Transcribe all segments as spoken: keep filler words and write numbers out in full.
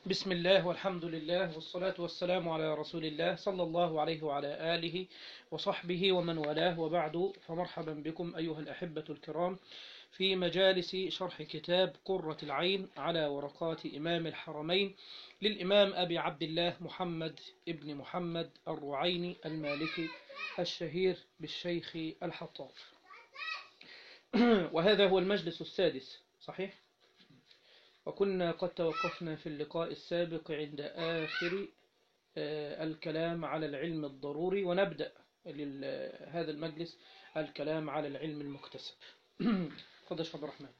بسم الله والحمد لله والصلاة والسلام على رسول الله صلى الله عليه وعلى آله وصحبه ومن والاه، وبعد، فمرحبا بكم أيها الأحبة الكرام في مجالس شرح كتاب قرة العين على ورقات إمام الحرمين للإمام أبي عبد الله محمد ابن محمد الرعيني المالكي الشهير بالشيخ الحطاب. وهذا هو المجلس السادس، صحيح؟ وكنا قد توقفنا في اللقاء السابق عند آخر الكلام على العلم الضروري، ونبدأ هذا المجلس الكلام على العلم المكتسب. تفضل يا عبد الرحمن.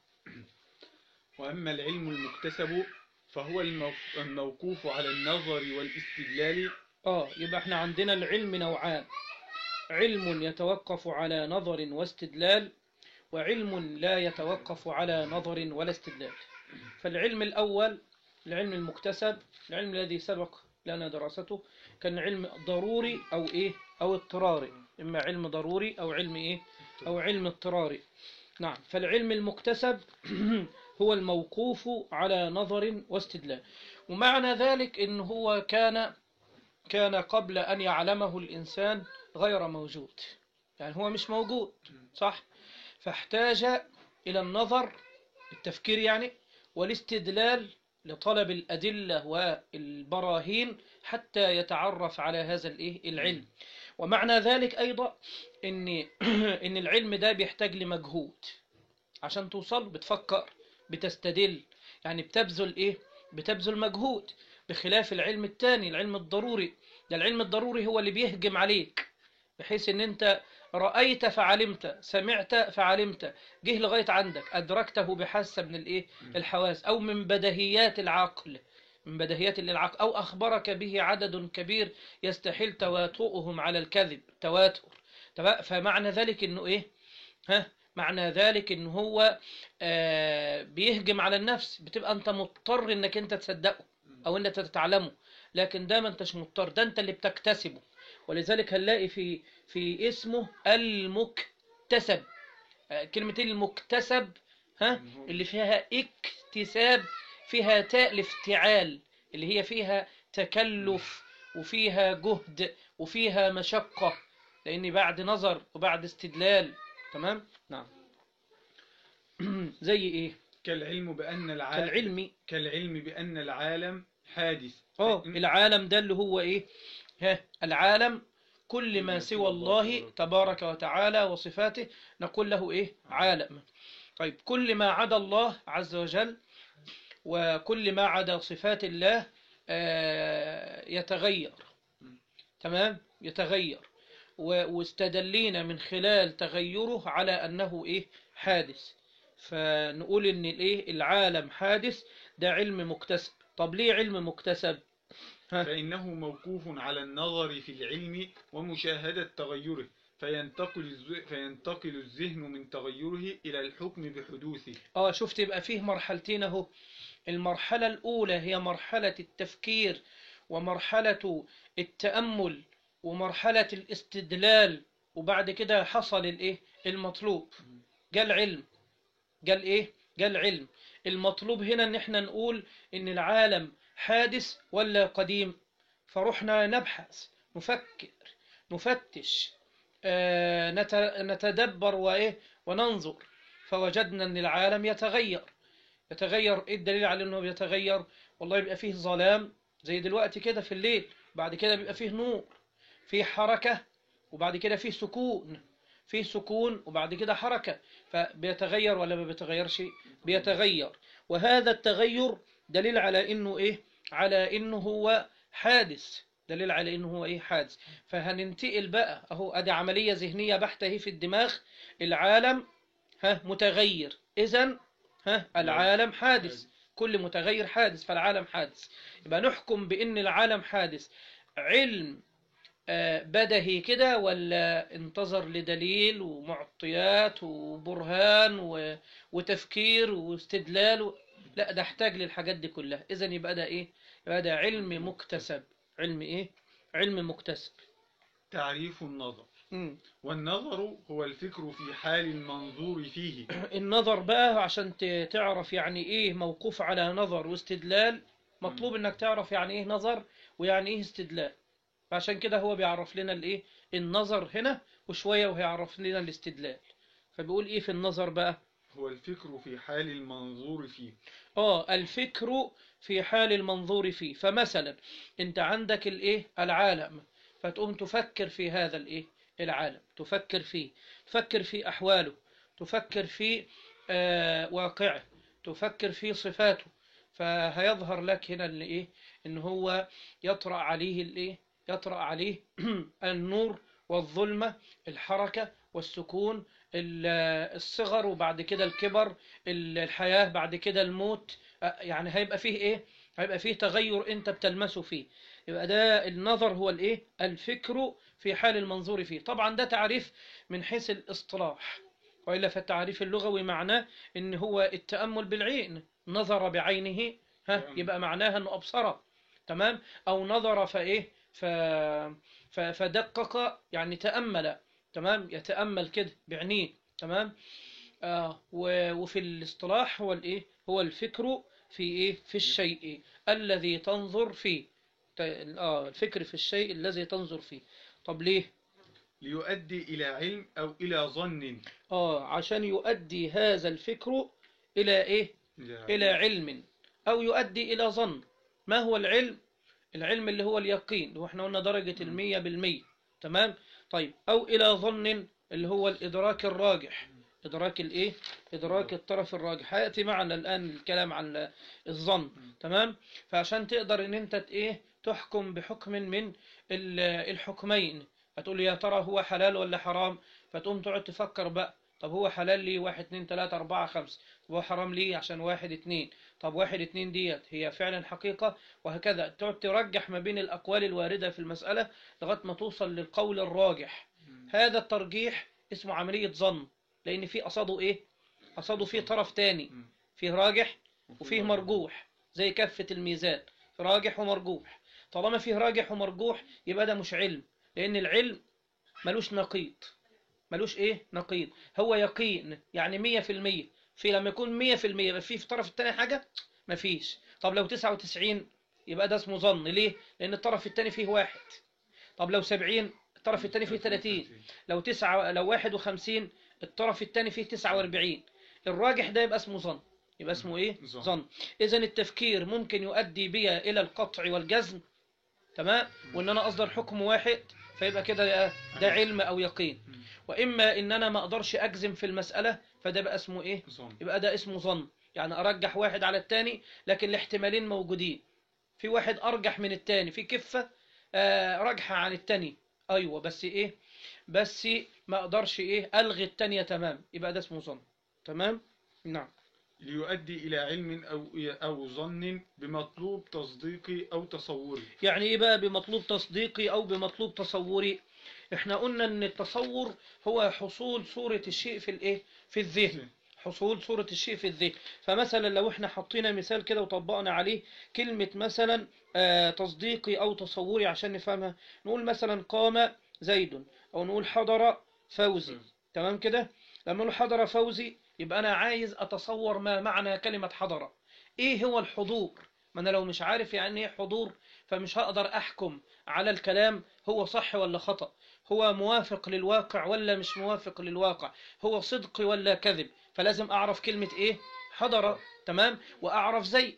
وأما العلم المكتسب فهو الموقوف على النظر والاستدلال. آه يبقى احنا عندنا العلم نوعان: علم يتوقف على نظر واستدلال، وعلم لا يتوقف على نظر ولا استدلال. فالعلم الأول العلم المكتسب، العلم الذي سبق لنا دراسته، كان علم ضروري أو إيه أو اضطراري، إما علم ضروري أو علم إيه أو علم اضطراري. نعم. فالعلم المكتسب هو الموقوف على نظر واستدلال، ومعنى ذلك إن هو كان كان قبل أن يعلمه الإنسان غير موجود، يعني هو مش موجود، صح؟ فاحتاج إلى النظر، التفكير يعني، والاستدلال لطلب الأدلة والبراهين حتى يتعرف على هذا العلم. ومعنى ذلك أيضا إن إن العلم ده بيحتاج لمجهود عشان توصل، بتفكر، بتستدل، يعني بتبذل إيه بتبذل مجهود، بخلاف العلم الثاني العلم الضروري. ده العلم الضروري هو اللي بيهجم عليك، بحيث إن أنت رأيت فعلمت، سمعت فعلمت، جه لغاية عندك، أدركته بحاسة من الإيه الحواس، أو من بدهيات العقل من بدهيات العقل أو أخبرك به عدد كبير يستحيل تواتؤهم على الكذب، تواتر. فمعنى ذلك إنه إيه ها معنى ذلك إنه هو آه بيهجم على النفس، بتبقى أنت مضطر إنك أنت تصدقه أو إنك تتعلمه، لكن ده ما أنتش مضطر، ده أنت اللي بتكتسبه. ولذلك هنلاقي في في اسمه المكتسب، كلمة المكتسب ها اللي فيها اكتساب، فيها تاء الافتعال، اللي هي فيها تكلف وفيها جهد وفيها مشقة، لأن بعد نظر وبعد استدلال. تمام. نعم. زي إيه؟ كالعلم بأن العالم كالعلم كالعلم بأن العالم حادث. اه العالم ده اللي هو إيه ها العالم كل ما سوى الله تبارك وتعالى وصفاته نقول له إيه عالم. طيب، كل ما عدا الله عز وجل وكل ما عدا صفات الله يتغير. تمام، يتغير، واستدلينا من خلال تغيره على أنه إيه حادث، فنقول إن الإيه العالم حادث، ده علم مكتسب. طب ليه علم مكتسب؟ فإنه موقوف على النظر في العلم ومشاهدة تغيره، فينتقل فينتقل الذهن من تغيره إلى الحكم بحدوثه. آه شفت، يبقى فيه مرحلتين اهو. المرحلة الأولى هي مرحلة التفكير ومرحلة التأمل ومرحلة الاستدلال، وبعد كده حصل الإيه المطلوب، جاء العلم. قال إيه قال علم. المطلوب هنا إن احنا نقول إن العالم حادث ولا قديم، فروحنا نبحث، نفكر، نفتش، آه نتدبر وإيه وننظر، فوجدنا أن العالم يتغير. يتغير. إيه الدليل على أنه يتغير؟ والله يبقى فيه ظلام زي دلوقتي كده في الليل، بعد كده بيبقى فيه نور، فيه حركة، وبعد كده فيه سكون، فيه سكون وبعد كده حركة، فبيتغير ولا ما بيتغيرش؟ بيتغير. وهذا التغير دليل على انه ايه على انه هو حادث، دليل على انه هو ايه حادث. فهننتقل بقى اهو، ادي عملية ذهنية بحتة هي في الدماغ. العالم ها متغير، اذن ها العالم حادث، كل متغير حادث، فالعالم حادث. يبقى نحكم بان العالم حادث علم بدهي كده، ولا انتظر لدليل ومعطيات وبرهان وتفكير واستدلال؟ لا، ده احتاج للحاجات دي كلها. اذن يبقى ده ايه يبقى ده علم مكتسب. علم ايه علم مكتسب. تعريف النظر. م. والنظر هو الفكر في حال المنظور فيه. النظر بقى عشان تعرف يعني ايه موقوف على نظر واستدلال. مطلوب انك تعرف يعني ايه نظر ويعني ايه استدلال. فعشان كده هو بيعرف لنا الايه النظر هنا، وشوية وهيعرف لنا الاستدلال. فبيقول ايه في النظر بقى؟ هو الفكر في حال المنظور فيه. اه الفكر في حال المنظور فيه. فمثلا انت عندك الايه العالم، فتقوم تفكر في هذا الايه العالم، تفكر فيه، تفكر في احواله، تفكر في آه واقعه، تفكر في صفاته. فهيظهر لك هنا الايه ان هو يطرأ عليه الايه يطرأ عليه النور والظلمة، الحركة والسكون، الصغر وبعد كده الكبر، الحياة بعد كده الموت. يعني هيبقى فيه ايه هيبقى فيه تغير انت بتلمسه فيه. يبقى ده النظر هو الايه الفكر في حال المنظور فيه. طبعا ده تعريف من حيث الاصطلاح، وإلا فالتعريف اللغوي معناه ان هو التأمل بالعين. نظر بعينه ها يبقى معناها انه ابصره، تمام. او نظر فايه ف... ف... فدقق يعني تأمل، تمام، يتأمل كده بعينيه، تمام. آه و... وفي الاصطلاح هو الايه هو الفكر في ايه في الشيء الذي تنظر فيه. ت- اه الفكر في الشيء الذي تنظر فيه. طب ليه؟ ليؤدي إلى علم أو إلى ظن. اه عشان يؤدي هذا الفكر الى ايه الى علم، او يؤدي الى ظن. ما هو العلم؟ العلم اللي هو اليقين، واحنا قلنا درجة المية بالمية، تمام. طيب او الى ظن اللي هو الادراك الراجح. ادراك الايه ادراك الطرف الراجح. هياتي معنا الان الكلام عن الظن، تمام. فعشان تقدر ان انت ايه تحكم بحكم من ال- الحكمين، هتقول يا ترى هو حلال ولا حرام، فتقوم تقعد تفكر بقى. طب هو حلال ليه؟ واحد اتنين تلاتة اربعة خمسة. طب هو حرام ليه؟ عشان واحد اتنين. طب واحد اتنين ديت هي فعلا حقيقة؟ وهكذا تقعد ترجح ما بين الأقوال الواردة في المسألة لغاية ما توصل للقول الراجح. هذا الترجيح اسمه عملية ظن، لأن في قصده إيه؟ قصده فيه طرف تاني، فيه راجح وفيه مرجوح، زي كفة الميزان، راجح ومرجوح. طالما فيه راجح ومرجوح يبقى ده مش علم، لأن العلم ملوش نقيض. ملوش إيه؟ نقيض. هو يقين يعني مية في المية. في لما يكون مية في المية يبقى فيه في الطرف التاني حاجة؟ مفيش. طب لو تسعة وتسعين يبقى ده اسمه ظن. ليه؟ لأن الطرف الثاني فيه واحد. طب لو سبعين الطرف الثاني فيه ثلاثين. لو تسعة لو واحد وخمسين الطرف الثاني فيه تسعة واربعين. الراجح ده يبقى اسمه ظن. يبقى اسمه ايه؟ ظن. إذا التفكير ممكن يؤدي بي إلى القطع والجزم، تمام، وإن أنا أصدر حكم واحد، فيبقى كده ده علم أو يقين. وإما إن أنا ما أقدرش أجزم في المسألة، فده بقى اسمه إيه؟ يبقى ده اسمه ظن. يعني أرجح واحد على الثاني لكن الاحتمالين موجودين. في واحد أرجح من الثاني، في كفة آه رجحة عن الثاني، أيوة، بس إيه بس ما أقدرش إيه ألغي الثانية، تمام. يبقى ده اسمه ظن، تمام. نعم. ليؤدي إلى علم أو أو ظن بمطلوب تصديقي أو تصوري. يعني إيه بقى بمطلوب تصديقي أو بمطلوب تصوري؟ إحنا قلنا إن التصور هو حصول صورة الشيء في الإيه في الذهن. حصول صورة الشيء في الذهن. فمثلا لو احنا حطينا مثال كده وطبقنا عليه كلمة مثلا آه تصديقي أو تصوري عشان نفهمها، نقول مثلا قام زيد، أو نقول حضر فوزي، تمام كده. لما نقول حضر فوزي يبقى أنا عايز أتصور ما معنى كلمة حضر. إيه هو الحضور؟ ما أنا لو مش عارف يعني إيه حضور فمش هقدر أحكم على الكلام هو صح ولا خطأ، هو موافق للواقع ولا مش موافق للواقع، هو صدق ولا كذب. فلازم أعرف كلمة إيه حضر، تمام، وأعرف زيد،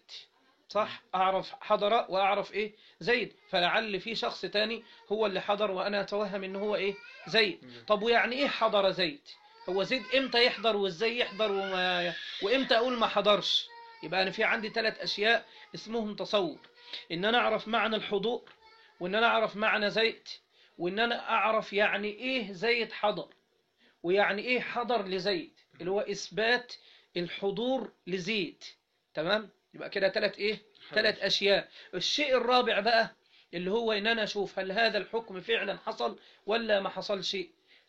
صح. أعرف حضر وأعرف إيه زيد. فلعل في شخص تاني هو اللي حضر وأنا أتوهم إنه هو إيه زيد. طب ويعني إيه حضر زيد؟ هو زيد إمتى يحضر وإزاي يحضر وما وإمتى أقول ما حضرش؟ يبقى أنا في عندي ثلاث أشياء اسمهم تصور: إن أنا أعرف معنى الحضور، وإن أنا أعرف معنى زيد، وإن أنا أعرف يعني إيه زيد حضر، ويعني إيه حضر لزيد، اللي هو إثبات الحضور لزيد، تمام. يبقى كده ثلاث إيه ثلاث أشياء. الشيء الرابع بقى اللي هو إن أنا أشوف هل هذا الحكم فعلا حصل ولا ما حصل شيء.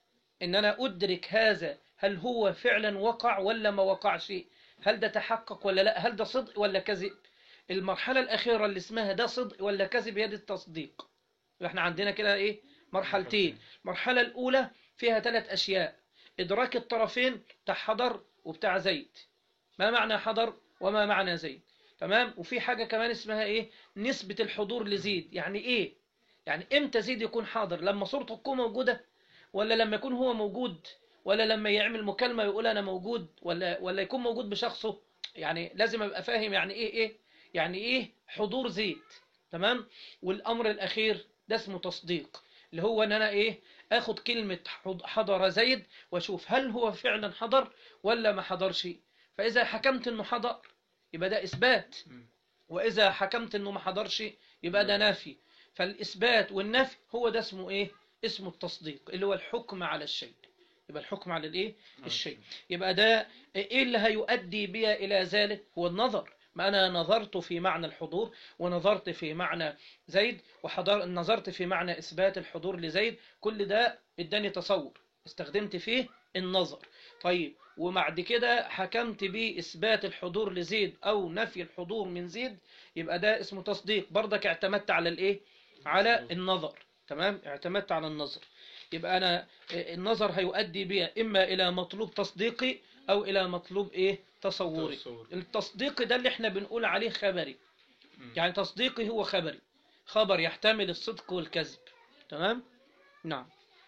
إن أنا أدرك هذا هل هو فعلا وقع ولا ما وقع شيء، هل ده تحقق ولا لا، هل ده صدق ولا كذب. المرحلة الأخيرة اللي اسمها ده صدق ولا كذب هي دي التصديق. احنا عندنا كده إيه مرحلتين. المرحلة الأولى فيها ثلاث أشياء: إدراك الطرفين بتاع حضر وبتاع زيد. ما معنى حضر وما معنى زيد؟ تمام. وفي حاجة كمان اسمها ايه؟ نسبة الحضور لزيد. يعني ايه؟ يعني امتى زيد يكون حاضر؟ لما صورته تكون موجودة، ولا لما يكون هو موجود، ولا لما يعمل مكالمة يقول انا موجود، ولا ولا يكون موجود بشخصه؟ يعني لازم ابقى فاهم يعني ايه ايه يعني ايه حضور زيد. تمام. والامر الاخير ده اسمه تصديق، اللي هو ان انا ايه؟ اخد كلمة حضر زيد واشوف هل هو فعلا حضر ولا ما حضرش. فاذا حكمت انه حضر يبقى ده اثبات، واذا حكمت انه ما حضرش يبقى ده نافي. فالاثبات والنفي هو ده اسمه ايه؟ اسمه التصديق، اللي هو الحكم على الشيء. يبقى الحكم على الايه؟ الشيء. يبقى ده ايه اللي هيؤدي بي الى ذلك؟ هو النظر. ما انا نظرت في معنى الحضور، ونظرت في معنى زيد، وحضر نظرت في معنى اثبات الحضور لزيد، كل ده اداني تصور استخدمت فيه النظر. طيب، وبعد كده حكمت بإثبات الحضور لزيد أو نفي الحضور من زيد، يبقى ده اسمه تصديق. برضك اعتمدت على الإيه؟ على النظر. تمام، اعتمدت على النظر. يبقى أنا النظر هيؤدي بي إما إلى مطلوب تصديقي أو إلى مطلوب إيه؟ تصوري. التصديقي ده اللي احنا بنقول عليه خبري. يعني تصديقي هو خبري، خبر يحتمل الصدق والكذب. تمام؟ نعم.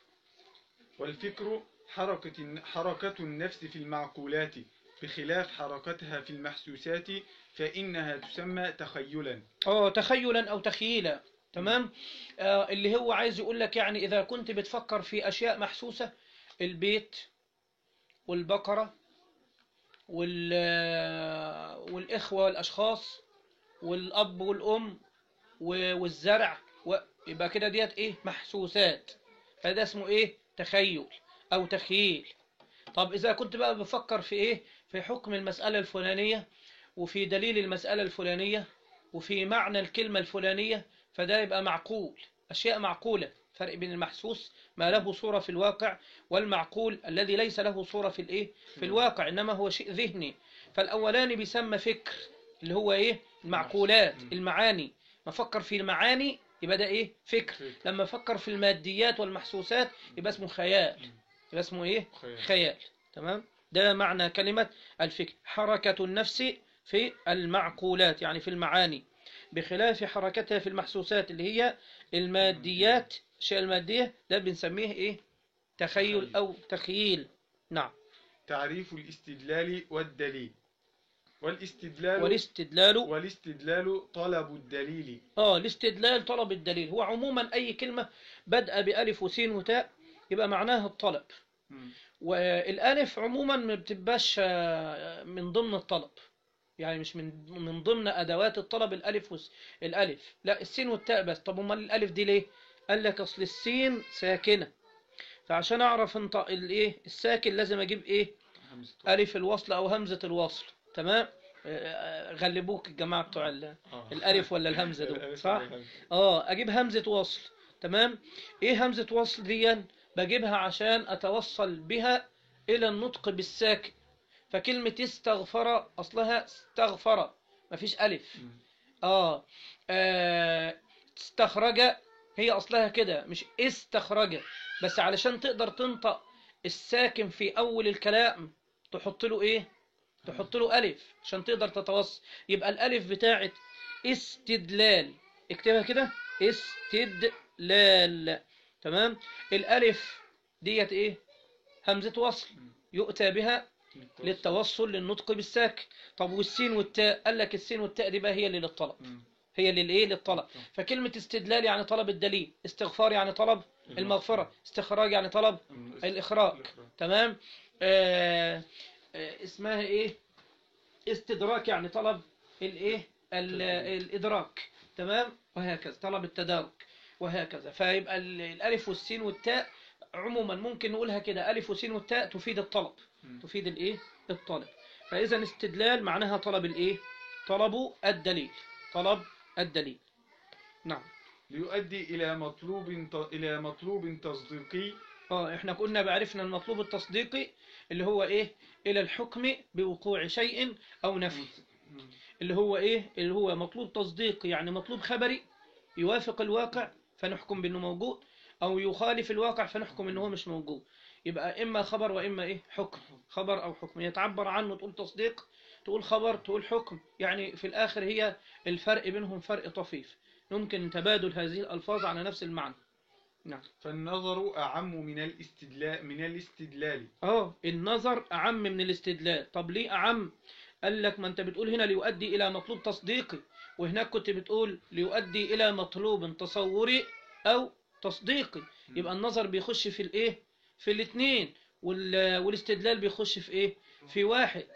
والفكر حركة حركة النفس في المعقولات بخلاف حركتها في المحسوسات، فإنها تسمى تخيلا. اه، تخيلا أو تخييلا. تمام. آه اللي هو عايز يقول لك يعني إذا كنت بتفكر في أشياء محسوسة، البيت والبقرة وال والإخوة والأشخاص والأب والأم والزرع، يبقى كده ديت إيه؟ محسوسات. فده اسمه إيه؟ تخيل أو تخييل. طب إذا كنت بقى بفكر في إيه؟ في حكم المسألة الفلانية، وفي دليل المسألة الفلانية، وفي معنى الكلمة الفلانية، فده يبقى معقول. أشياء معقولة. فرق بين المحسوس ما له صورة في الواقع، والمعقول الذي ليس له صورة في الإيه؟ في الواقع، إنما هو شيء ذهني. فالأولاني بيسمى فكر، اللي هو إيه؟ المعقولات، المعاني. ما فكر في المعاني يبقى ده إيه؟ فكر. لما فكر في الماديات والمحسوسات يبقى اسمه خيال. يبقى اسمه إيه؟ خيال. تمام. ده معنى كلمة الفكر، حركة النفس في المعقولات يعني في المعاني، بخلاف حركتها في المحسوسات اللي هي الماديات. الشيء المادية ده بنسميه إيه؟ تخيل أو تخييل. نعم. تعريف الاستدلال والدليل. والاستدلال والاستدلال والاستدلال طلب الدليل. اه الاستدلال طلب الدليل. هو عموما أي كلمة بدأ بألف وسين وتاء يبقى معناها الطلب. م. والألف عموما ما بتبقاش من ضمن الطلب، يعني مش من من ضمن أدوات الطلب الألف وس... الألف لا، السين والتاء بس. طب امال الألف دي ليه؟ قال لك أصل السين ساكنة، فعشان أعرف انطق الإيه الساكن لازم أجيب إيه؟ ألف الوصل أو همزة الوصل. تمام. غلبوك الجماعة بتوع الألف ولا الهمزة دول، صح؟ آه أجيب همزة وصل. تمام. إيه همزة وصل دي؟ بجيبها عشان أتوصل بها إلى النطق بالساكن. فكلمة استغفر أصلها استغفر، مفيش ألف. آه, آه استخرج هي أصلها كده، مش استخرج، بس علشان تقدر تنطق الساكن في أول الكلام تحط له إيه؟ تحط له ألف عشان تقدر تتوصل. يبقى الألف بتاعت استدلال اكتبها كده، استدلال. تمام. الألف ديت إيه؟ همزة وصل يؤتى بها للتوصل للنطق بالساكن. طب والسين والتاء؟ قال لك السين والتاء دي بقى هي اللي للطلب، هي اللي للايه؟ للطلب. فكلمة استدلال يعني طلب الدليل، استغفار يعني طلب المغفرة، استخراج يعني طلب الإخراج. تمام. آه آه اسمها ايه؟ استدراك يعني طلب الايه؟ الإدراك. تمام. وهكذا طلب التدارك وهكذا. فيبقى الألف والسين والتاء عموما ممكن نقولها كده، ألف وسين والتاء تفيد الطلب، تفيد الايه؟ الطلب. فإذا استدلال معناها طلب الايه؟ طلب الدليل، طلب الدليل. نعم. ليؤدي إلى مطلوب إلى مطلوب تصديقي. اه احنا كنا بعرفنا المطلوب التصديقي اللي هو ايه؟ إلى الحكم بوقوع شيء أو نفي. اللي هو ايه؟ اللي هو مطلوب تصديقي يعني مطلوب خبري يوافق الواقع فنحكم بأنه موجود، أو يخالف الواقع فنحكم أنه مش موجود. يبقى إما خبر وإما إيه؟ حكم. خبر أو حكم يتعبر عنه تقول تصديق، تقول خبر، تقول حكم، يعني في الآخر هي الفرق بينهم فرق طفيف، يمكن تبادل هذه الألفاظ على نفس المعنى. نعم. فالنظر أعم من الاستدلال من الاستدلال اه النظر أعم من الاستدلال. طب ليه أعم؟ قال لك ما أنت بتقول هنا ليؤدي إلى مطلوب تصديقي، وهناك كنت بتقول ليؤدي إلى مطلوب تصوري أو تصديقي. يبقى النظر بيخش في الإيه؟ في الاثنين، وال... والاستدلال بيخش في إيه؟ في واحد.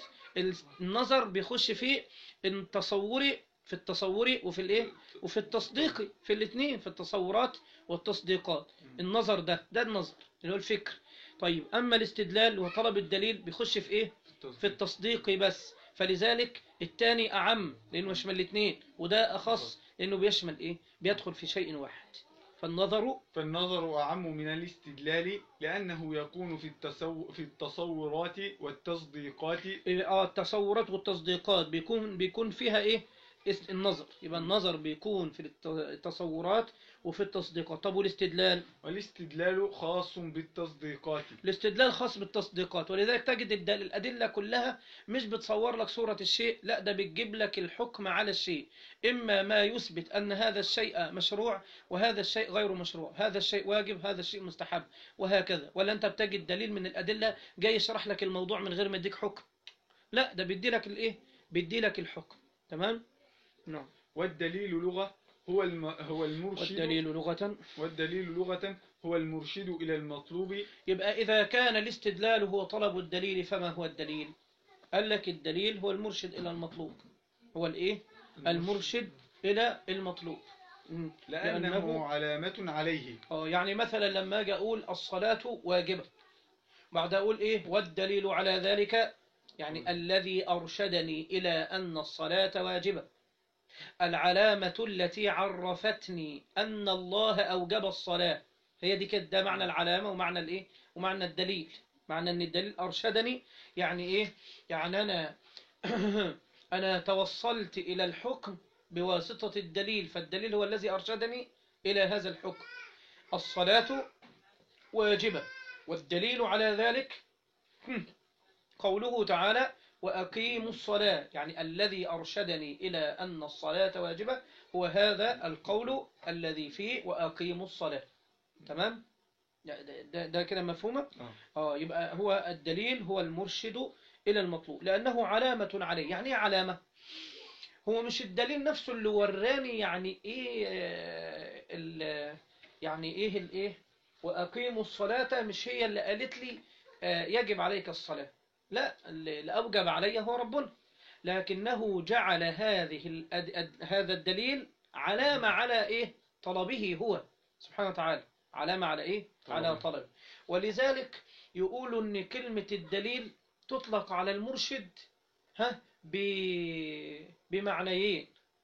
النظر بيخش في التصوري، في التصوري وفي الإيه؟ وفي التصديقي، في الاثنين، في التصورات والتصديقات. النظر ده ده النظر اللي هو الفكر. طيب أما الاستدلال وطلب الدليل بيخش في إيه؟ في التصديق بس. فلذلك الثاني أعم لأنه يشمل الاثنين، وده أخص لأنه بيشمل إيه؟ بيدخل في شيء واحد. فالنظر فالنظر أعم من الاستدلال لأنه يكون في التصو في التصورات والتصديقات. آه التصورات والتصديقات بيكون بيكون فيها إيه؟ النظر. يبقى النظر بيكون في التصورات وفي التصديقات. طب والاستدلال؟ والاستدلال خاص بالتصديقات. الاستدلال خاص بالتصديقات، ولذلك تجد الأدلة كلها مش بتصور لك صورة الشيء، لا ده بتجيب لك الحكم على الشيء، إما ما يثبت أن هذا الشيء مشروع وهذا الشيء غير مشروع، هذا الشيء واجب هذا الشيء مستحب، وهكذا. ولا أنت بتجد دليل من الأدلة جاي يشرح لك الموضوع من غير ما يديك حكم، لا ده بيدي لك الإيه؟ بيدي لك الحكم. تمام؟ نعم. والدليل لغة هو الم... هو المرشد. والدليل لغة والدليل لغة هو المرشد إلى المطلوب. يبقى إذا كان الاستدلال هو طلب الدليل فما هو الدليل؟ قال لك الدليل هو المرشد إلى المطلوب. هو الإيه؟ المرشد إلى المطلوب. لأنه, لأنه علامة عليه. اه يعني مثلا لما أجي أقول الصلاة واجبة، بعد أقول إيه؟ والدليل على ذلك، يعني م. الذي أرشدني إلى أن الصلاة واجبة، العلامة التي عرفتني أن الله أوجب الصلاة، هي دي كده. ده معنى العلامة ومعنى الإيه؟ ومعنى الدليل. معنى أن الدليل أرشدني يعني إيه؟ يعني أنا أنا توصلت إلى الحكم بواسطة الدليل، فالدليل هو الذي أرشدني إلى هذا الحكم. الصلاة واجبة، والدليل على ذلك قوله تعالى وأقيموا الصلاة، يعني الذي أرشدني إلى أن الصلاة واجبة هو هذا القول الذي فيه وأقيموا الصلاة. تمام؟ ده, ده كده مفهومة؟ آه يبقى هو الدليل هو المرشد إلى المطلوب لأنه علامة عليه. يعني إيه علامة؟ هو مش الدليل نفسه اللي وراني يعني إيه ال يعني إيه الإيه وأقيموا الصلاة، مش هي اللي قالت لي يجب عليك الصلاة، لا اللي أوجب علي هو ربنا، لكنه جعل هذه هذا الدليل علامة على إيه؟ طلبه هو سبحانه وتعالى، علامة على إيه؟ على طلب. ولذلك يقولوا أن كلمة الدليل تطلق على المرشد ها بمعنيين،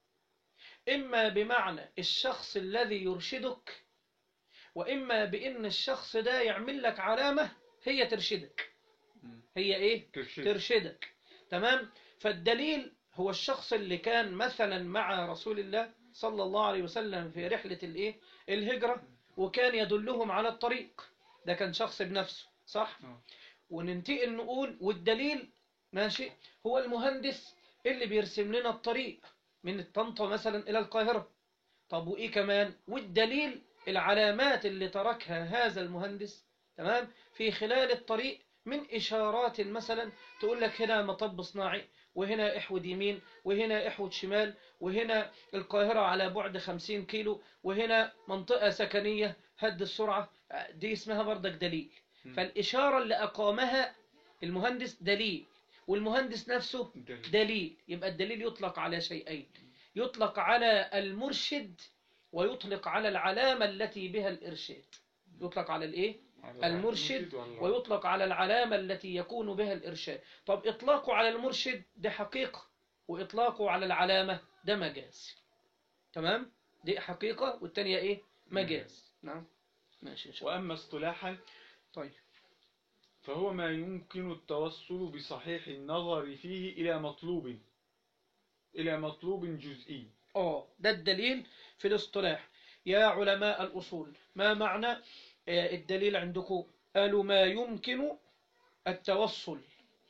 إما بمعنى الشخص الذي يرشدك، وإما بأن الشخص ده يعمل لك علامة هي ترشدك. هي إيه؟ ترشد. ترشدك. تمام؟ فالدليل هو الشخص اللي كان مثلا مع رسول الله صلى الله عليه وسلم في رحلة الإيه؟ الهجرة، وكان يدلهم على الطريق، ده كان شخص بنفسه، صح؟ وننتقل نقول والدليل ماشي هو المهندس اللي بيرسم لنا الطريق من طنطا مثلا إلى القاهرة. طب وإيه كمان؟ والدليل العلامات اللي تركها هذا المهندس، تمام، في خلال الطريق من إشارات مثلا تقول لك هنا مطب صناعي، وهنا احود يمين، وهنا احود شمال، وهنا القاهرة على بعد خمسين كيلو، وهنا منطقة سكنية هد السرعة، دي اسمها بردك دليل. فالإشارة اللي أقامها المهندس دليل، والمهندس نفسه دليل. يبقى الدليل يطلق على شيئين، يطلق على المرشد ويطلق على العلامة التي بها الإرشاد. يطلق على الإيه؟ المرشد، ويطلق على العلامة التي يكون بها الإرشاد. طب إطلاقه على المرشد ده حقيقة، وإطلاقه على العلامة ده مجاز. تمام؟ دي حقيقة والتانية إيه؟ مجاز. نعم ماشي إن شاء الله. وأما اصطلاحا طيب فهو ما يمكن التوصل بصحيح النظر فيه إلى مطلوب إلى مطلوب جزئي. آه ده الدليل في الاصطلاح. يا علماء الأصول ما معنى الدليل عندكم؟ قالوا ما يمكن التوصل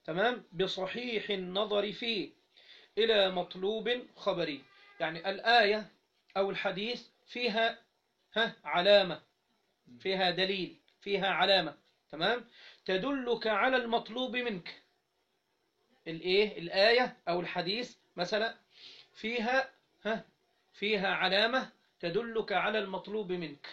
تمام، بصحيح النظر فيه إلى مطلوب خبري. يعني الآية أو الحديث فيها ها علامة، فيها دليل، فيها علامة، تمام، تدلك على المطلوب منك. الإيه الآية أو الحديث مثلا فيها ها فيها علامة تدلك على المطلوب منك،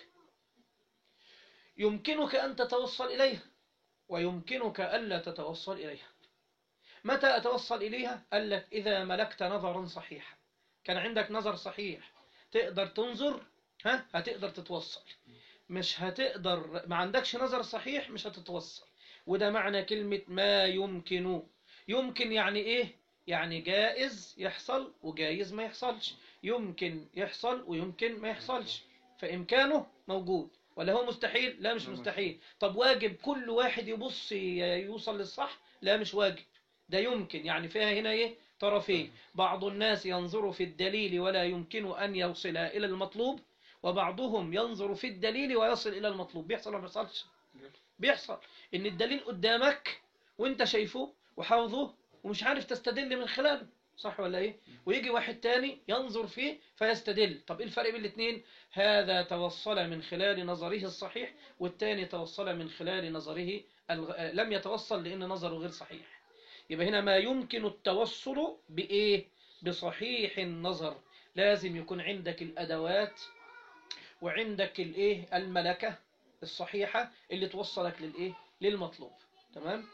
يمكنك أن تتوصل إليها ويمكنك ألا تتوصل إليها. متى أتوصل إليها؟ قال لك إذا ملكت نظرا صحيحا، كان عندك نظر صحيح تقدر تنظر، ها هتقدر تتوصل. مش هتقدر، ما عندكش نظر صحيح مش هتتوصل. وده معنى كلمة ما يمكن. يمكن يعني إيه؟ يعني جائز يحصل وجائز ما يحصلش، يمكن يحصل ويمكن ما يحصلش، فإمكانه موجود. ولا هو مستحيل؟ لا مش مستحيل. طب واجب كل واحد يبص يوصل للصح؟ لا مش واجب، ده يمكن. يعني فيها هنا ايه طرفين، بعض الناس ينظر في الدليل ولا يمكن أن يوصل إلى المطلوب، وبعضهم ينظر في الدليل ويصل إلى المطلوب. بيحصل ولا ما بيحصلش؟ بيحصل. إن الدليل قدامك وانت شايفه وحافظه ومش عارف تستدل من خلاله، صح ولا ايه؟ ويجي واحد تاني ينظر فيه فيستدل. طب ايه الفرق بين الاثنين؟ هذا توصل من خلال نظره الصحيح، والتاني توصل من خلال نظره الغ... لم يتوصل لأن نظره غير صحيح. يبقى هنا ما يمكن التوصل بإيه؟ بصحيح النظر. لازم يكون عندك الأدوات وعندك الإيه الملكة الصحيحة اللي توصلك للإيه للمطلوب. تمام.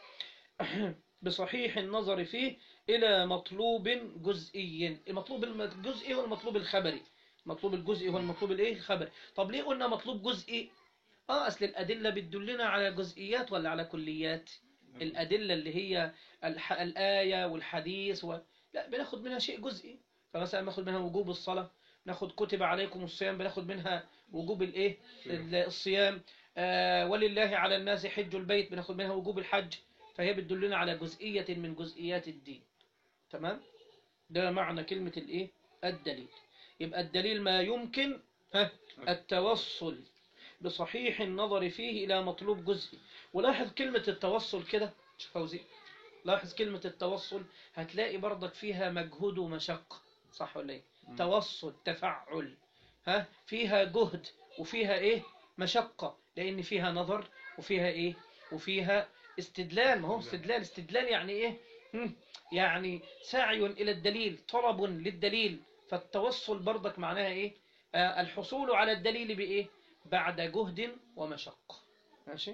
بصحيح النظر فيه إلى مطلوب جزئي. المطلوب الجزئي هو المطلوب الخبري. المطلوب الجزئي هو المطلوب الايه الخبري. طب ليه قلنا مطلوب جزئي؟ اه اصل الأدلة بتدلنا على جزئيات ولا على كليات؟ الأدلة اللي هي الح... الآية والحديث و... لا بناخد منها شيء جزئي. فمثلا ناخد منها وجوب الصلاة، ناخد كتب عليكم الصيام بناخد منها وجوب الايه الصيام. آه ولله على الناس حج البيت بناخد منها وجوب الحج. فهي بتدلنا على جزئية من جزئيات الدين. تمام. ده معنى كلمة الايه الدليل. يبقى الدليل ما يمكن ها التوصل بصحيح النظر فيه إلى مطلوب جزئي. ولاحظ كلمة التوصل كده فوزي، لاحظ كلمة التوصل هتلاقي برضك فيها مجهود ومشقة، صح ولا ايه؟ توصل تفعل، ها فيها جهد وفيها ايه مشقة، لأن فيها نظر وفيها ايه وفيها استدلال. ما هو استدلال استدلال يعني ايه؟ هم، يعني سعي إلى الدليل، طلب للدليل. فالتوصل برضك معناها ايه؟ آه الحصول على الدليل بإيه؟ بعد جهد ومشقة. ماشي.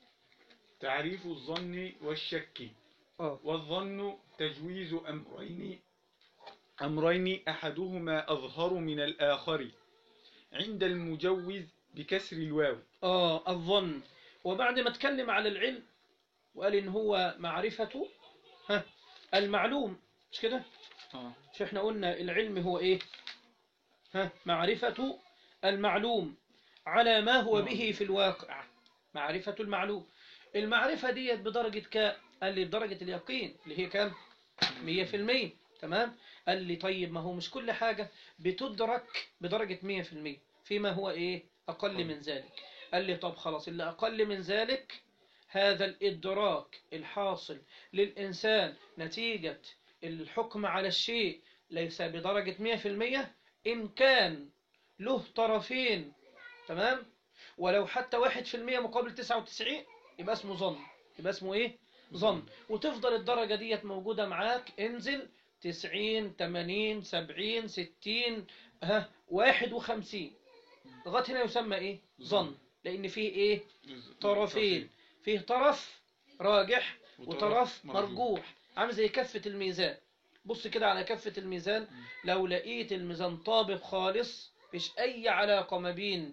تعريف الظن والشك. اه والظن تجويز أمرين أمرين أحدهما أظهر من الآخر عند المجوز بكسر الواو. اه الظن. وبعد ما اتكلم على العلم وقال ان هو معرفة ها المعلوم، مش كده؟ آه. مش احنا قلنا العلم هو ايه؟ ها معرفة المعلوم على ما هو به في الواقع. معرفة المعلوم. المعرفة ديت بدرجة كام؟ قال لي بدرجة اليقين اللي هي كام؟ مية في المية. تمام. قال لي طيب ما هو مش كل حاجة بتدرك بدرجة مية في المية، فيما هو ايه أقل من ذلك. قال لي طب خلاص اللي أقل من ذلك هذا الإدراك الحاصل للإنسان نتيجة الحكم على الشيء ليس بدرجة مية في المية. إن كان له طرفين، تمام، ولو حتى واحد في المية مقابل تسعة وتسعين يبقى اسمه ظن. يبقى اسمه ايه ظن. وتفضل الدرجة ديت موجودة معاك، انزل تسعين تمانين سبعين ستين ها واحد وخمسين لغاية هنا يسمى ايه ظن. لان فيه ايه طرفين، فيه طرف راجح وطرف مرجوح، عامل زي كفة الميزان. بص كده على كفة الميزان، لو لقيت الميزان طابق خالص مفيش اي علاقة ما بين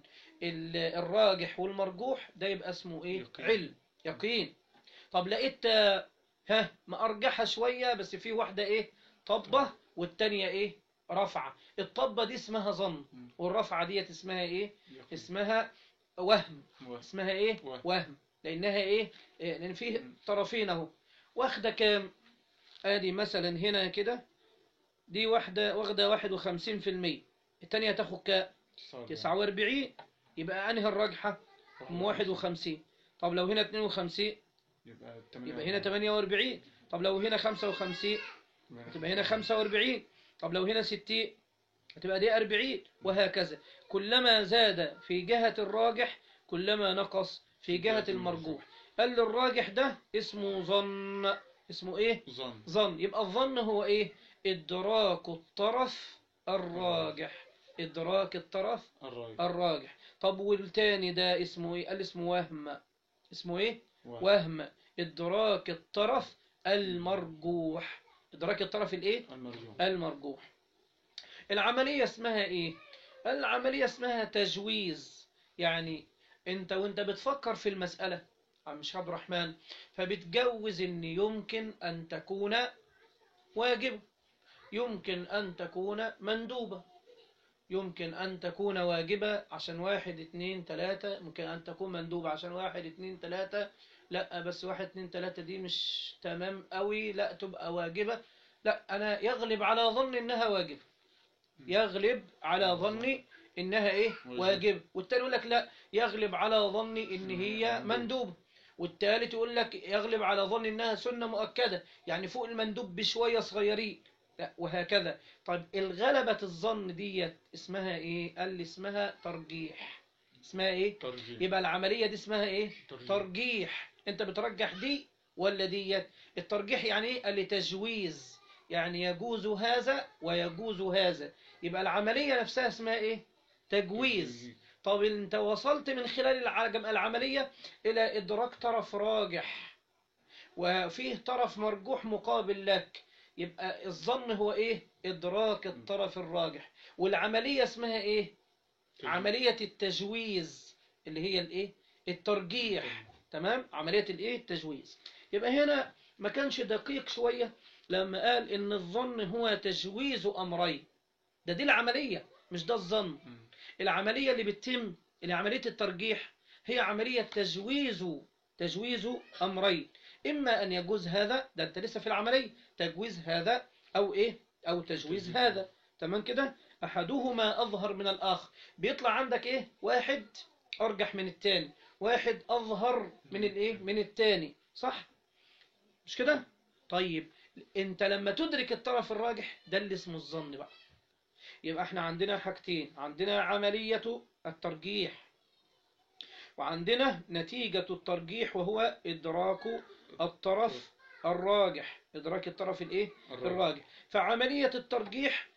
الراجح والمرجوح، ده يبقى اسمه ايه يقين. علم يقين. طب لقيت ها مأرجحة شوية بس في واحدة ايه طبة والتانية ايه رفعة، الطبة دي اسمها ظن والرفعة دي اسمها ايه اسمها وهم. اسمها ايه وهم. لانها ايه لان فيه طرفين اهو. واخدة كام؟ ادي مثلا هنا كده دي واحدة واخدة واحد وخمسين في المية، التانية تاخد كام؟ تسعة واربعين. يبقى انهي الراجحة؟ ام واحد وخمسين. طب لو هنا اتنين وخمسين يبقى يبقى هنا تمانية واربعين. طب لو هنا خمسة وخمسين هتبقى هنا خمسة وأربعين. طب لو هنا ستين هتبقى دي أربعين، وهكذا. كلما زاد في جهة الراجح كلما نقص في جهة المرجوح. قال لي الراجح ده اسمه ظن. اسمه ايه؟ ظن. ظن. يبقى الظن هو ايه؟ إدراك الطرف الراجح. إدراك الطرف الراجح. الراجح. طب والتاني ده اسمه ايه؟ قال اسمه وهم. اسمه ايه؟ وهم. وهم. إدراك الطرف المرجوح. إدراك الطرف الايه؟ المرجوح. المرجوح. العملية اسمها ايه؟ العملية اسمها تجويز. يعني انت وانت بتفكر في المسألة عم شاب الرحمن، فبتجوز ان يمكن ان تكون واجبة، يمكن ان تكون مندوبة، يمكن ان تكون واجبة عشان واحد اتنين تلاتة، ممكن ان تكون مندوبة عشان واحد اتنين تلاتة، لا بس واحد اتنين تلاتة دي مش تمام قوي، لا تبقى واجبة. لا، انا يغلب على ظن انها واجبة، يغلب على ظني انها ايه؟ واجب. والتاني يقول لك لا، يغلب على ظني ان هي مندوبة. والتالت يقول لك يغلب على ظني انها سنة مؤكدة، يعني فوق المندوب بشوية صغيرين، لا وهكذا. طيب الغلبة الظن دي اسمها ايه؟ قال لي اسمها ترجيح. اسمها ايه؟ ترجيح. يبقى العملية دي اسمها ايه؟ ترجيح. ترجيح. انت بترجح دي ولا دي؟ الترجيح يعني ايه؟ قال لي تجويز، يعني يجوز هذا ويجوز هذا. يبقى العملية نفسها اسمها ايه؟ تجويز. طب انت وصلت من خلال العملية الى ادراك طرف راجح وفيه طرف مرجوح مقابل لك، يبقى الظن هو ايه؟ ادراك الطرف الراجح. والعملية اسمها ايه؟ عملية التجويز اللي هي الايه؟ الترجيح. تمام؟ عملية الايه؟ التجويز. يبقى هنا ما كانش دقيق شوية لما قال ان الظن هو تجويز امرين. ده دي العملية، مش ده الظن. العملية اللي بتتم، اللي عملية الترجيح، هي عملية تجويز تجويز أمرين. إما أن يجوز هذا، ده أنت لسه في العملية، تجويز هذا أو إيه؟ أو تجويز هذا. تمام كده؟ أحدهما أظهر من الآخر. بيطلع عندك إيه؟ واحد أرجح من التاني، واحد أظهر من الإيه؟ من التاني، صح؟ مش كده؟ طيب أنت لما تدرك الطرف الراجح ده اللي اسمه الظن بقى. يبقى احنا عندنا حاجتين، عندنا عملية الترجيح وعندنا نتيجة الترجيح وهو إدراك الطرف الراجح. إدراك الطرف الإيه؟ الراجح. فعملية الترجيح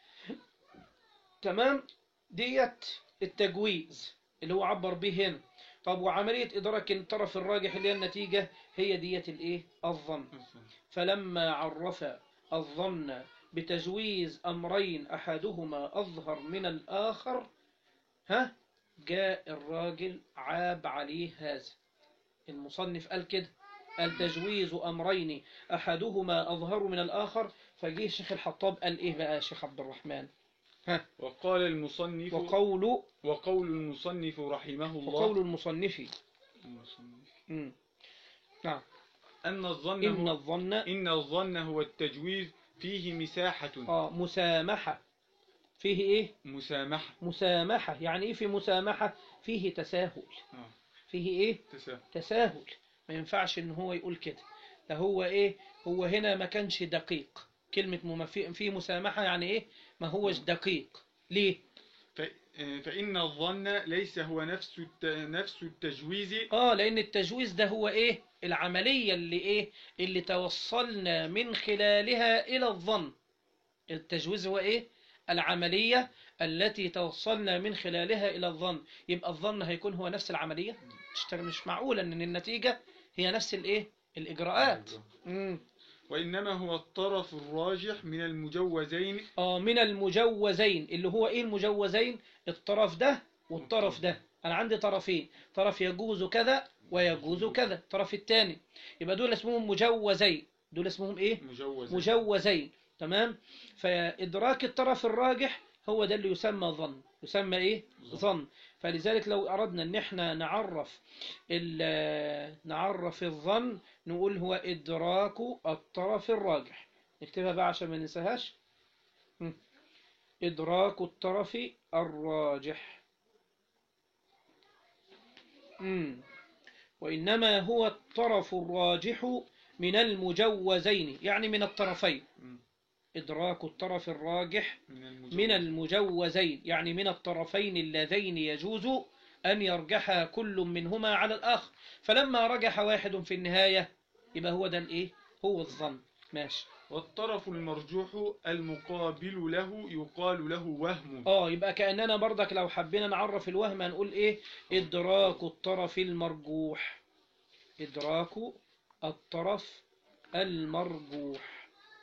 تمام ديت التجويز اللي هو عبر به هنا. طب وعملية إدراك الطرف الراجح اللي هي النتيجة هي ديت الإيه؟ الظن. فلما عرف الظن بتجويز أمرين أحدهما أظهر من الآخر، ها جاء الراجل عاب عليه هذا. المصنف قال كده، قال تجويز أمرين أحدهما أظهر من الآخر. فجيه الشيخ الحطاب قال إيه بقى يا شيخ عبد الرحمن؟ ها وقال المصنف وقول وقول المصنف رحمه الله وقول المصنف المصنف نعم أن الظن إن هو الظن إن الظن هو التجويز فيه مساحة. آه مسامحة. فيه إيه؟ مسامحة. مسامحة. يعني إيه في مسامحة؟ فيه تساهل. آه. فيه إيه؟ تساهل. تساهل. ما ينفعش إن هو يقول كده. ده هو إيه؟ هو هنا ما كانش دقيق. كلمة مم- في في مسامحة يعني إيه؟ ما هوش دقيق. ليه؟ ف- فإن الظن ليس هو نفس الت- نفس التجويز. آه لأن التجويز ده هو إيه؟ العملية اللي إيه؟ اللي توصلنا من خلالها إلى الظن. التجويز هو إيه؟ العملية التي توصلنا من خلالها إلى الظن. يبقى الظن هيكون هو نفس العملية؟ مش مش معقول أن النتيجة هي نفس الإيه؟ الإجراءات. مم. وإنما هو الطرف الراجح من المجوزين. آه من المجوزين. اللي هو إيه المجوزين؟ الطرف ده والطرف ده. أنا عندي طرفين، طرف يجوز كذا ويجوز كذا، الطرف الثاني. يبقى دول اسمهم مجوزين. دول اسمهم إيه؟ مجوزين. مجوزين. تمام. فإدراك الطرف الراجح هو ده اللي يسمى ظن. يسمى إيه؟ ظن. فلذلك لو أردنا أن احنا نعرف نعرف الظن نقول هو إدراك الطرف الراجح. نكتبها بقى عشان ما ننساهاش. إدراك الطرف الراجح. مم. وإنما هو الطرف الراجح من المجوزين يعني من الطرفين. م. إدراك الطرف الراجح من المجوز. من المجوزين يعني من الطرفين اللذين يجوز أن يرجح كل منهما على الآخر. فلما رجح واحد في النهاية يبقى هو ده الإيه؟ هو الظن. ماشي. والطرف المرجوح المقابل له يقال له وهم. اه يبقى كأننا برضك لو حبينا نعرف الوهم هنقول ايه؟ إدراك الطرف المرجوح. إدراك الطرف المرجوح.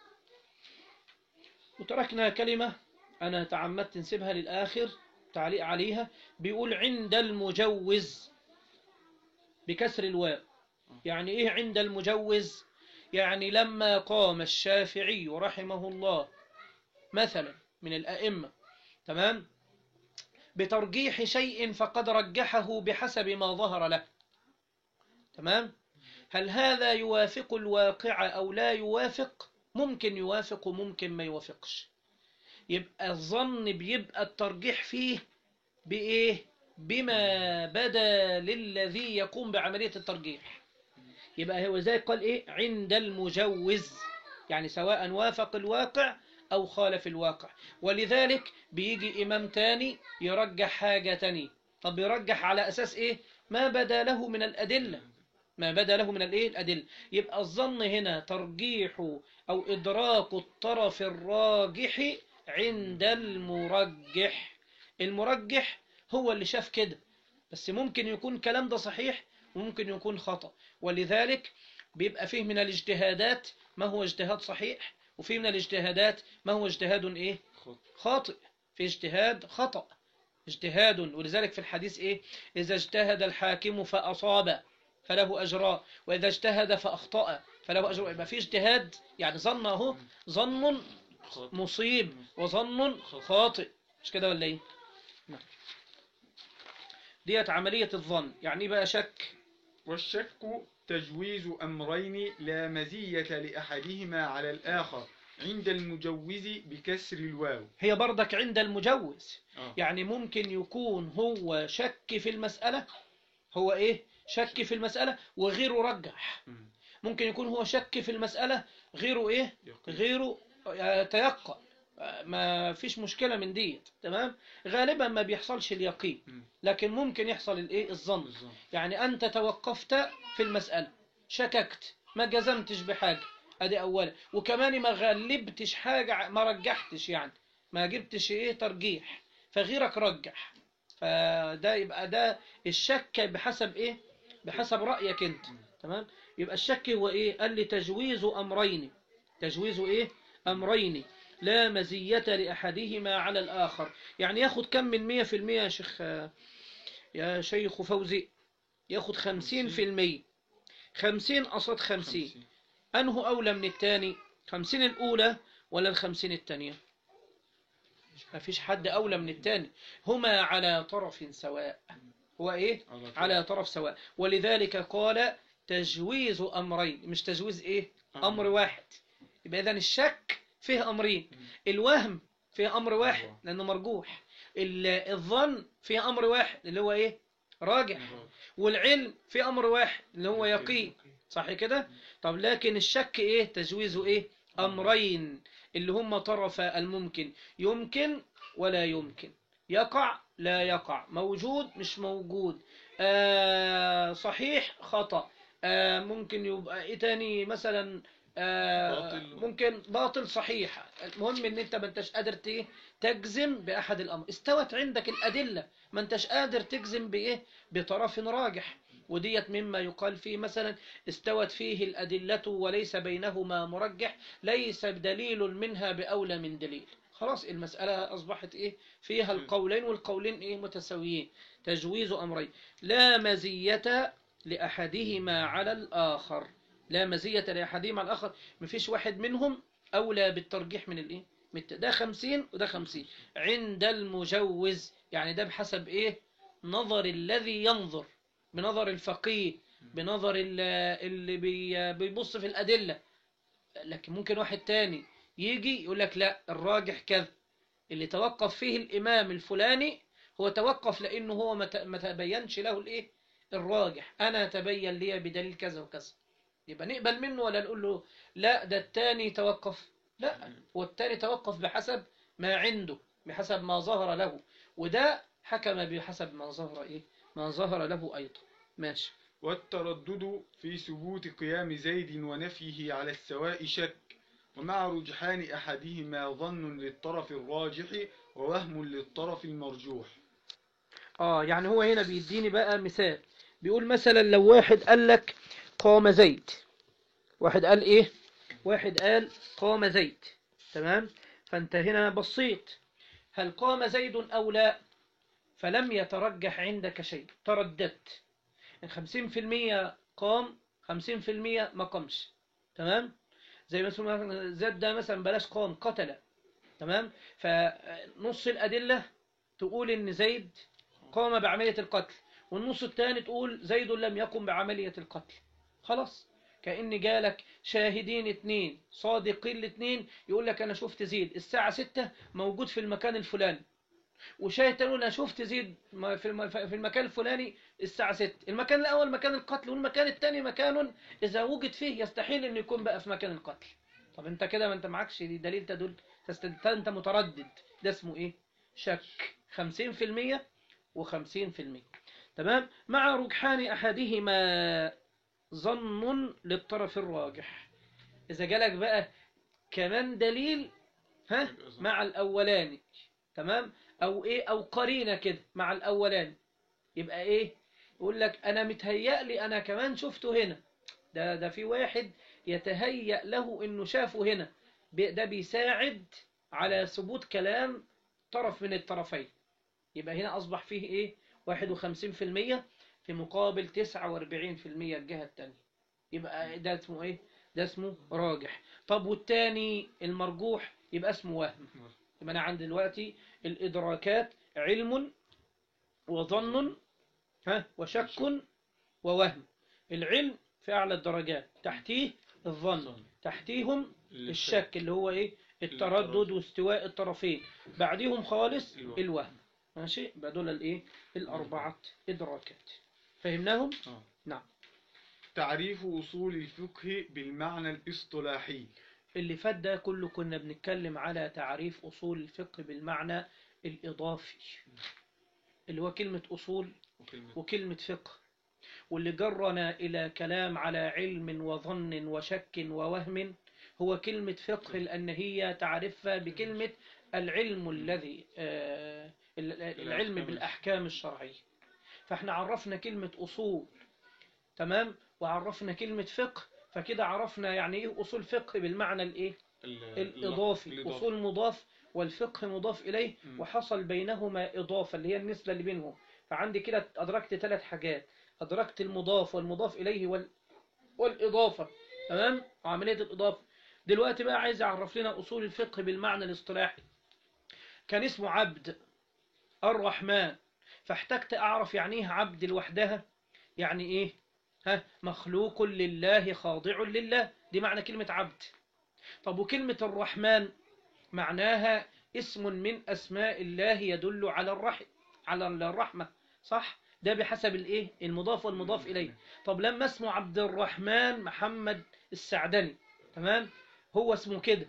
وتركنا كلمة أنا تعمدت نسيبها للآخر تعليق عليها، بيقول عند المجوز بكسر الواو. يعني إيه عند المجوز؟ يعني لما قام الشافعي رحمه الله مثلا من الأئمة تمام بترجيح شيء فقد رجحه بحسب ما ظهر له تمام، هل هذا يوافق الواقع أو لا يوافق؟ ممكن يوافق وممكن ما يوافقش. يبقى الظن بيبقى الترجيح فيه بإيه؟ بما بدا للذي يقوم بعملية الترجيح. يبقى هو زي قال إيه؟ عند المجوز، يعني سواء وافق الواقع أو خالف الواقع. ولذلك بيجي إمام تاني يرجح حاجة تانية. طب يرجح على أساس إيه؟ ما بدا له من الأدلة، ما بدا له من الإيه؟ الأدلة. يبقى الظن هنا ترجيح أو إدراك الطرف الراجح عند المرجح. المرجح هو اللي شاف كده، بس ممكن يكون كلام ده صحيح وممكن يكون خطأ. ولذلك بيبقى فيه من الاجتهادات ما هو اجتهاد صحيح، وفيه من الاجتهادات ما هو اجتهاد ايه؟ خاطئ. في اجتهاد خطأ اجتهاد. ولذلك في الحديث ايه؟ إذا اجتهد الحاكم فأصاب فله أجران، وإذا اجتهد فأخطأ فله أجر. يبقى في اجتهاد يعني ظن اهو، ظن مصيب وظن خاطئ، مش كده ولا ايه؟ ديت عملية الظن. يعني بقى شك. والشك تجويز أمرين لا مزية لأحدهما على الآخر عند المجوز بكسر الواو. هي برضك عند المجوز. آه. يعني ممكن يكون هو شك في المسألة، هو ايه؟ شك في المسألة وغيره رجح. ممكن يكون هو شك في المسألة غيره ايه؟ غيره تيقن. ما فيش مشكلة من ديت تمام. غالبا ما بيحصلش اليقين، لكن ممكن يحصل الايه؟ الظن. يعني انت توقفت في المسألة، شككت، ما جزمتش بحاجة، ادي اولا، وكمان ما غلبتش حاجة، ما رجحتش، يعني ما جبتش ايه؟ ترجيح، فغيرك رجح. فده يبقى ده الشك بحسب ايه؟ بحسب رأيك انت تمام. يبقى الشك هو ايه؟ قال لي تجويز امرين. تجويز ايه؟ امرين لا مزية لأحدهما على الآخر. يعني ياخد كم من مية في المية يا شيخ يا شيخ فوزي؟ ياخد خمسين في المية. خمسين قصاد خمسين، أنه أولى من التاني؟ خمسين الأولى ولا الخمسين التانية؟ ما فيش حد أولى من التاني، هما على طرف سواء. هو إيه؟ على طرف سواء. ولذلك قال تجويز أمرين، مش تجويز إيه؟ أمر واحد. يبقى إذن الشك فيه أمرين، الوهم فيه أمر واحد لأنه مرجوح، الظن فيه أمر واحد اللي هو إيه؟ راجح، والعلم فيه أمر واحد اللي هو يقين. صح كده؟ طب لكن الشك إيه؟ تجويزه إيه؟ أمرين اللي هم طرف الممكن، يمكن ولا يمكن، يقع لا يقع، موجود مش موجود، آه صحيح خطأ، آه ممكن يبقى إيه تاني مثلا؟ آه ممكن باطل صحيح. المهم ان انت ما انتش قادر تجزم باحد الامر. استوت عندك الادله، ما انتش قادر تجزم بايه؟ بطرف راجح. وديت مما يقال فيه مثلا استوت فيه الادله وليس بينهما مرجح، ليس دليل منها باولى من دليل. خلاص المساله اصبحت ايه؟ فيها القولين والقولين ايه؟ متساويين. تجويز امرين لا مزيه لاحدهما على الاخر. لا مزية لأحدهما على الآخر، مفيش واحد منهم أولى بالترجيح من الإيه؟ ده خمسين وده خمسين عند المجوز. يعني ده بحسب إيه؟ نظر الذي ينظر، بنظر الفقيه، بنظر اللي بيبص في الأدلة. لكن ممكن واحد تاني يجي يقول لك لا الراجح كذا. اللي توقف فيه الإمام الفلاني هو توقف لأنه هو ما تبينش له الإيه؟ الراجح. أنا تبين لي بدليل كذا وكذا. يبقى نقبل منه ولا نقول له لا ده التاني توقف؟ لا، هو التاني توقف بحسب ما عنده، بحسب ما ظهر له، وده حكم بحسب ما ظهر إيه؟ ما ظهر له أيضا. ماشي. والتردد في ثبوت قيام زيد ونفيه على السواء شك، ومع رجحان أحدهما ظن للطرف الراجح ووهم للطرف المرجوح. آه يعني هو هنا بيديني بقى مثال، بيقول مثلا لو واحد قال لك قام زيد، واحد قال إيه؟ واحد قال قام زيد، تمام؟ فأنت هنا بصيت هل قام زيد أو لا، فلم يترجح عندك شيء، ترددت، خمسين في المية قام، خمسين في المية ما قامش، تمام؟ زي مثلا زيد ده مثلا بلاش قام، قتل، تمام؟ فنص الأدلة تقول إن زيد قام بعملية القتل، والنص الثاني تقول زيد لم يقم بعملية القتل. خلاص، كأن جالك شاهدين اتنين صادقين الاتنين، يقول لك أنا شفت زيد الساعة ستة موجود في المكان الفلاني، وشاهد تاني يقول أنا شفت زيد في الم- في المكان الفلاني الساعة ستة. المكان الأول مكان القتل، والمكان الثاني مكان إذا وجد فيه يستحيل إنه يكون بقى في مكان القتل. طب أنت كده ما أنت معكش دليل تدل، تست- أنت متردد، ده اسمه إيه؟ شك. خمسين في المية وخمسين في المية، تمام؟ مع رجحان أحدهما ظن للطرف الراجح. إذا جالك بقى كمان دليل، ها، مع الأولاني، تمام، أو إيه، أو قرينة كده مع الأولاني، يبقى إيه؟ يقول لك أنا متهيأ لي أنا كمان شفته هنا، ده ده في واحد يتهيأ له إنه شافه هنا، بي- ده بيساعد على ثبوت كلام طرف من الطرفين. يبقى هنا أصبح فيه إيه؟ واحد وخمسين في المية في مقابل تسعة وأربعين في المية الجهة التانية. يبقى ده اسمه إيه؟ ده اسمه راجح. طب والتاني المرجوح يبقى اسمه وهم. يبقى أنا عندي دلوقتي الإدراكات علم وظن، ها، وشك ووهم. العلم في أعلى الدرجات، تحتيه الظن، تحتيهم الشك اللي هو إيه؟ التردد واستواء الطرفين، بعديهم خالص الوهم. ماشي، يبقى دول الإيه؟ الأربعة إدراكات. فهمناهم؟ آه. نعم. تعريف أصول الفقه بالمعنى الاصطلاحي. اللي فات ده كله كنا بنتكلم على تعريف أصول الفقه بالمعنى الإضافي، اللي هو كلمة أصول وكلمة وكلمة فقه، واللي جرنا إلى كلام على علم وظن وشك ووهم هو كلمة فقه، لأن هي تعرفها بكلمة العلم الذي آه، العلم بالأحكام الشرعية. فاحنا عرفنا كلمة أصول، تمام، وعرفنا كلمة فقه، فكده عرفنا يعني إيه أصول فقه بالمعنى الإيه؟ ال- الإضافي. الإضافة. أصول مضاف والفقه مضاف إليه، مم. وحصل بينهما إضافة اللي هي النسبة اللي بينهم. فعندي كده أدركت ثلاث حاجات، أدركت المضاف والمضاف إليه وال... والإضافة، تمام، وعملية الإضافة. دلوقتي بقى عايز أعرف لنا أصول الفقه بالمعنى الاصطلاحي. كان اسمه عبد الرحمن، فاحتجت أعرف يعني إيه عبد لوحدها، يعني إيه؟ ها، مخلوق لله خاضع لله، دي معنى كلمة عبد. طب وكلمة الرحمن معناها اسم من أسماء الله يدل على الرحم، على الرحمة، صح؟ ده بحسب الإيه؟ المضاف والمضاف إليه. طب لما اسمه عبد الرحمن محمد السعدني، تمام، هو اسمه كده،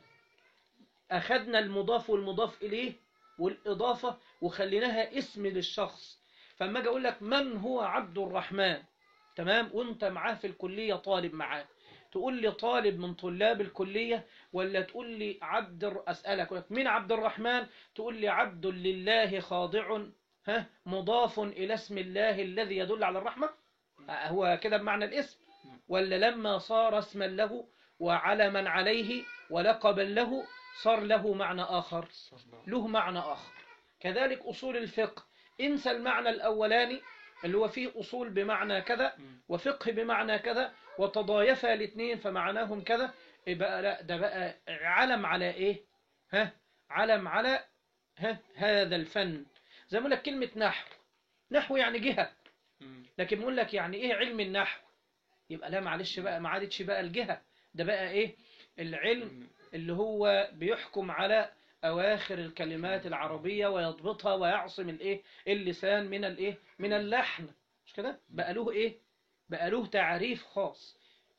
أخذنا المضاف والمضاف إليه والإضافة وخليناها اسم للشخص. فما أجي أقول لك من هو عبد الرحمن، تمام، وأنت معاه في الكلية طالب معاه، تقول لي طالب من طلاب الكلية، ولا تقول لي عبد الر... أسألك مين عبد الرحمن، تقول لي عبد لله خاضع، ها، مضاف إلى اسم الله الذي يدل على الرحمة، هو كده بمعنى الاسم، ولا لما صار اسما له وعلما عليه ولقبا له صار له معنى آخر، له معنى آخر. كذلك أصول الفقه، انسى المعنى الأولاني اللي هو فيه أصول بمعنى كذا وفقه بمعنى كذا وتضايفا الاثنين فمعناهم كذا، يبقى لا، ده بقى علم على إيه؟ ها، علم على ها هذا الفن. زي ما أقول لك كلمة نحو، نحو يعني جهة، لكن بقول لك يعني إيه علم النحو، يبقى لا معلش بقى، ما عادتش بقى الجهة، ده بقى إيه؟ العلم اللي هو بيحكم على أواخر الكلمات العربية ويضبطها ويعصم الإيه؟ اللسان من الإيه؟ من اللحن، مش كده؟ بقى له إيه؟ بقى له تعريف خاص،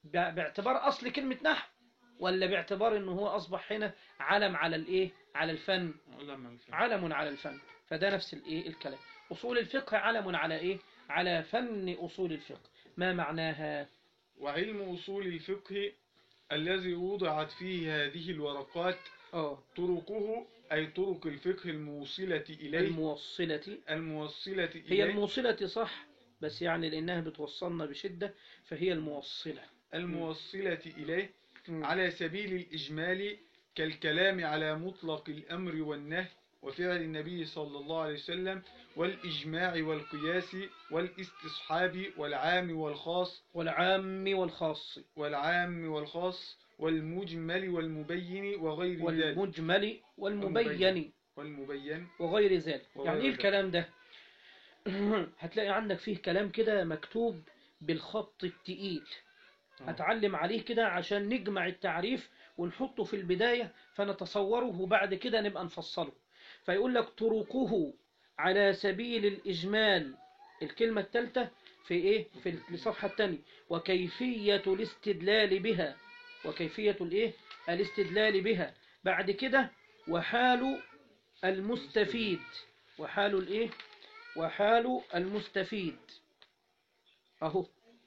ب- باعتبار أصل كلمة نحو، ولا باعتبار أنه هو أصبح هنا علم على الإيه؟ على الفن، علم الفن. علم على الفن. فده نفس الإيه الكلام. أصول الفقه علم على إيه؟ على فن أصول الفقه. ما معناها؟ وعلم أصول الفقه الذي وضعت فيه هذه الورقات آه طرقه، أي طرق الفقه الموصلة إليه، الموصلة. الموصلة هي إليه الموصلة صح، بس يعني لأنها بتوصلنا بشدة فهي الموصلة. الموصلة إليه مم. على سبيل الإجمال، كالكلام على مطلق الأمر والنهي وفعل النبي صلى الله عليه وسلم، والإجماع والقياس والاستصحاب والعام والخاص والعام والخاص. والعام والخاص والمجمل والمبين وغير ذلك. والمجمل والمبين والمبين وغير ذلك. وغير يعني إيه ذلك. الكلام ده؟ هتلاقي عندك فيه كلام كده مكتوب بالخط التقيل، هتعلم عليه كده عشان نجمع التعريف ونحطه في البداية فنتصوره وبعد كده نبقى نفصله. فيقول لك طرقه على سبيل الإجمال، الكلمة الثالثة في إيه؟ في الصفحة الثانية. وكيفية الاستدلال بها، وكيفية الإيه؟ الاستدلال بها. بعد كده وحال المستفيد، وحال الإيه؟ وحال المستفيد أهو.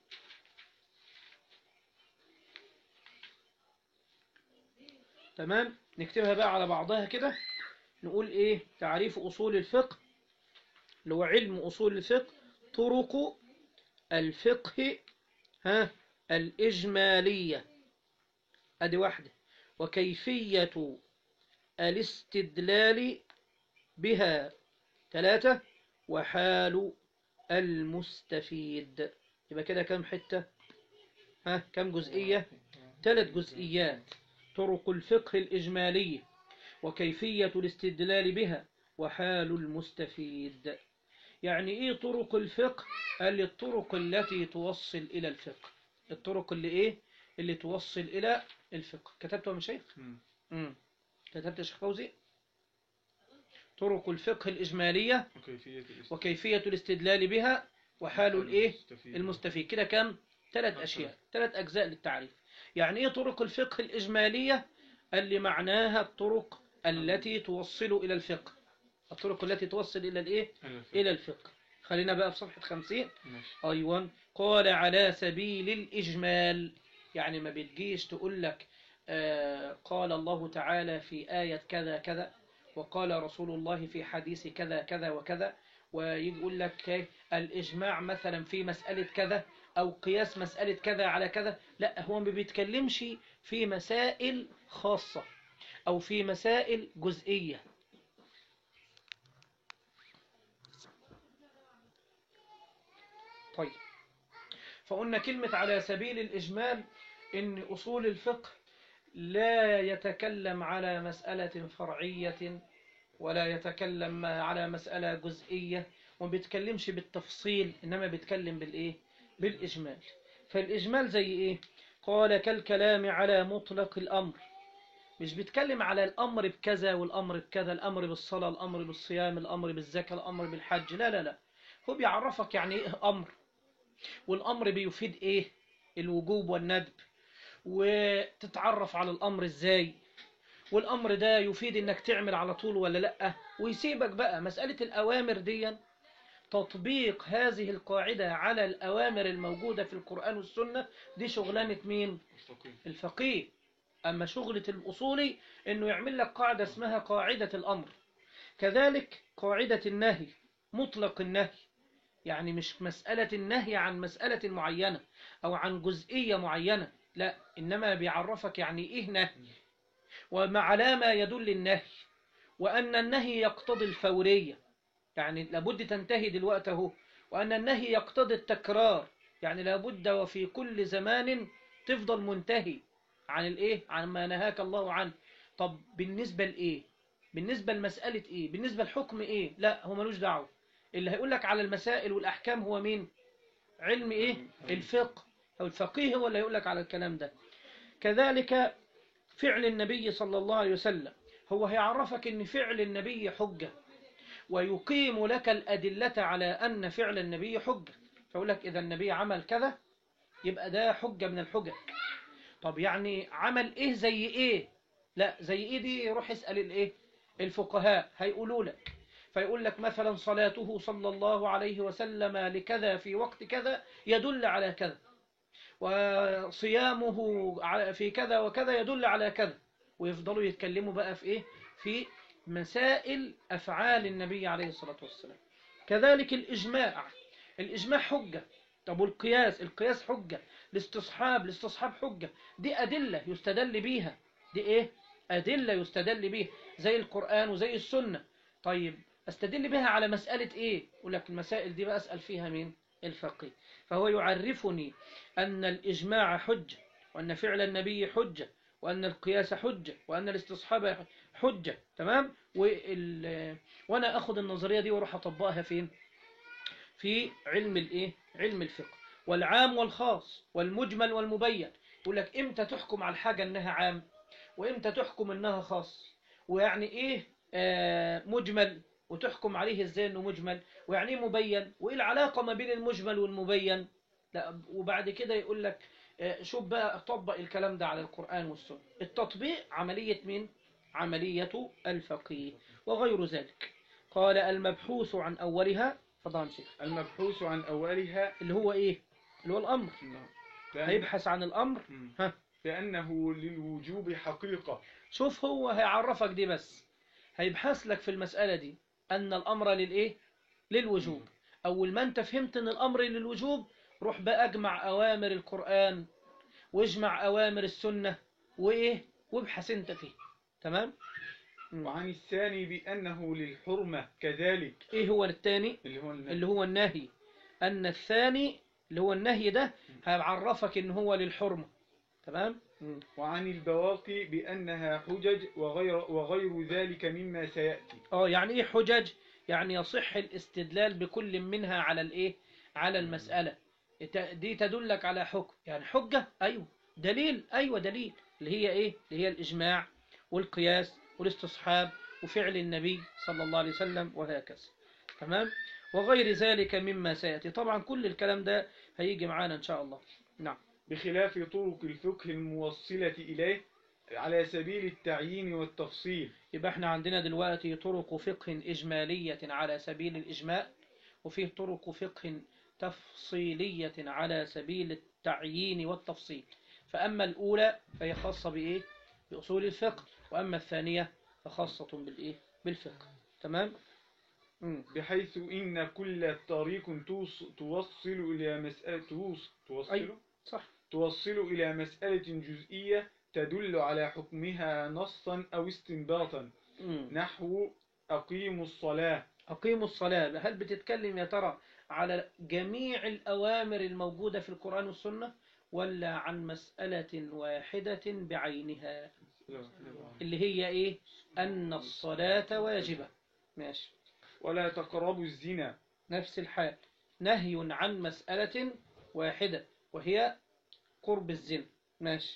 تمام، نكتبها بقى على بعضها كده. نقول إيه؟ تعريف أصول الفقه اللي هو علم أصول الفقه: طرق الفقه ها الإجمالية، أدي واحدة. وكيفية الاستدلال بها، ثلاثة. وحال المستفيد. يبقى كده كم حتة؟ ها كم جزئية؟ ثلاث جزئيات: طرق الفقه الإجمالية، وكيفية الاستدلال بها، وحال المستفيد. يعني إيه طرق الفقه؟ قال الطرق التي توصل إلى الفقه. الطرق اللي إيه؟ اللي توصل إلى الفقه. كتبته يا شيخ؟ امم كتبت يا شيخ فوزي؟ طرق الفقه الإجمالية وكيفية وكيفية الاستدلال بها وحال الإيه؟ المستفيد. المستفيد. كده كم؟ ثلاث أشياء، ثلاث أجزاء للتعريف. يعني إيه طرق الفقه الإجمالية؟ اللي معناها الطرق التي توصل إلى الفقه، الطرق التي توصل إلى الإيه؟ إلى الفقه. خلينا بقى في صفحة خمسين. ماشي. أيوة. قال على سبيل الإجمال، يعني ما بتجيش تقول لك آه قال الله تعالى في آية كذا كذا، وقال رسول الله في حديث كذا كذا وكذا، ويجي يقول لك الإجماع مثلا في مسألة كذا، أو قياس مسألة كذا على كذا. لا، هو ما بيتكلمش في مسائل خاصة أو في مسائل جزئية. طيب، فقلنا كلمة على سبيل الإجمال إن أصول الفقه لا يتكلم على مسألة فرعية ولا يتكلم على مسألة جزئية، وما بيتكلمش بالتفصيل، إنما بيتكلم بالإيه؟ بالإجمال. فالإجمال زي إيه؟ قال كالكلام على مطلق الأمر. مش بيتكلم على الأمر بكذا والأمر بكذا، الأمر بالصلاة، الأمر بالصيام، الأمر بالزكاة، الأمر بالحج. لا لا لا، هو بيعرفك يعني إيه أمر، والأمر بيفيد إيه؟ الوجوب والندب، وتتعرف على الأمر إزاي، والأمر ده يفيد إنك تعمل على طول ولا لأ. ويسيبك بقى مسألة الأوامر دي، تطبيق هذه القاعدة على الأوامر الموجودة في القرآن والسنة، دي شغلانة مين؟ الفقيه. أما شغلة الأصولي إنه يعمل لك قاعدة اسمها قاعدة الأمر. كذلك قاعدة النهي، مطلق النهي، يعني مش مسألة النهي عن مسألة معينة أو عن جزئية معينة، لا، إنما بيعرفك يعني إيه نهي، وعلى ما يدل النهي، وأن النهي يقتضي الفورية، يعني لابد تنتهي دلوقتي اهو، وأن النهي يقتضي التكرار، يعني لابد وفي كل زمان تفضل منتهي عن الإيه؟ عن ما نهاك الله عنه. طب بالنسبة لإيه؟ بالنسبة لمسألة إيه؟ بالنسبة لحكم إيه؟ لا، هو ملوش دعوة. اللي هيقول لك على المسائل والأحكام هو مين؟ علم إيه؟ الفقه، أو الفقيه هو اللي هيقول لك على الكلام ده. كذلك فعل النبي صلى الله عليه وسلم، هو هيعرفك ان فعل النبي حجة، ويقيم لك الأدلة على أن فعل النبي حجة. فيقول لك إذا النبي عمل كذا يبقى ده حجة من الحجج. طب يعني عمل إيه زي إيه؟ لا زي إيه دي روح اسأل الإيه؟ الفقهاء هيقولوا لك. فيقول لك مثلا صلاته صلى الله عليه وسلم لكذا في وقت كذا يدل على كذا، وصيامه في كذا وكذا يدل على كذا، ويفضلوا يتكلموا بقى في إيه؟ في مسائل أفعال النبي عليه الصلاة والسلام. كذلك الإجماع، الإجماع حجة. طب والقياس، القياس حجة. الاستصحاب، الاستصحاب حجة. دي أدلة يستدل بيها. دي إيه؟ أدلة يستدل بيها زي القرآن وزي السنة. طيب استدل بها على مسألة إيه؟ يقول لك المسائل دي بقى أسأل فيها مين؟ الفقيه. فهو يعرفني أن الإجماع حجة، وأن فعل النبي حجة، وأن القياس حجة، وأن الاستصحاب حجة. تمام؟ وال... وأنا أخذ النظرية دي وأروح أطبقها فين؟ في علم الإيه؟ علم الفقه. والعام والخاص والمجمل والمبين. يقول لك إمتى تحكم على الحاجة إنها عام، وإمتى تحكم إنها خاص، ويعني إيه آه مجمل وتحكم عليه إزاي إنه مجمل، ويعني إيه مبين، وإيه العلاقة ما بين المجمل والمبين. لا وبعد كده يقول لك آه شوف بقى أطبق الكلام ده على القرآن والسنة. التطبيق عملية مين؟ عملية الفقيه وغير ذلك. قال المبحوث عن أولها. فضل شيخ. المبحوث عن أولها اللي هو إيه؟ اللي هو الأمر. لأن... هيبحث عن الأمر. ها. لأنه للوجوب حقيقة. شوف هو هيعرفك دي بس، هيبحث لك في المسألة دي أن الأمر للإيه؟ للوجوب. أول ما أنت فهمت أن الأمر للوجوب، روح بقى اجمع أوامر القرآن واجمع أوامر السنة وإيه؟ وابحث أنت فيه. تمام؟ وعن الثاني بأنه للحرمة كذلك. إيه هو الثاني؟ اللي هو النهي. اللي هو النهي. أن الثاني اللي هو النهي ده هيعرفك أن هو للحرمة. تمام؟ وعن البواقي بأنها حجج وغير, وغير ذلك مما سيأتي. اه يعني ايه حجج؟ يعني يصح الاستدلال بكل منها على الايه؟ على المسألة. دي تدلك على حكم، يعني حجة ايوه، دليل ايوه دليل، اللي هي ايه؟ اللي هي الاجماع والقياس والاستصحاب وفعل النبي صلى الله عليه وسلم وهكذا. تمام؟ وغير ذلك مما سيأتي. طبعا كل الكلام ده هيجي معانا ان شاء الله. نعم. بخلاف طرق الفقه الموصلة إليه على سبيل التعيين والتفصيل. يبقى احنا عندنا دلوقتي طرق فقه إجمالية على سبيل الإجماع، وفيه طرق فقه تفصيلية على سبيل التعيين والتفصيل. فأما الأولى فهي خاصة بإيه؟ بأصول الفقه، وأما الثانية فخاصة بالإيه؟ بالفقه. تمام؟ مم. بحيث إن كل طريق توصل إلى مسألة توصل أي صح. توصل إلى مسألة جزئية تدل على حكمها نصا أو استنباطا. مم. نحو أقيموا الصلاة. أقيموا الصلاة، هل بتتكلم يا ترى على جميع الأوامر الموجودة في القرآن والسنة، ولا عن مسألة واحدة بعينها اللي هي إيه؟ أن الصلاة واجبة. ماشي. ولا تقربوا الزنا. نفس الحال، نهي عن مسألة واحدة وهي قرب الزنا. ماشي.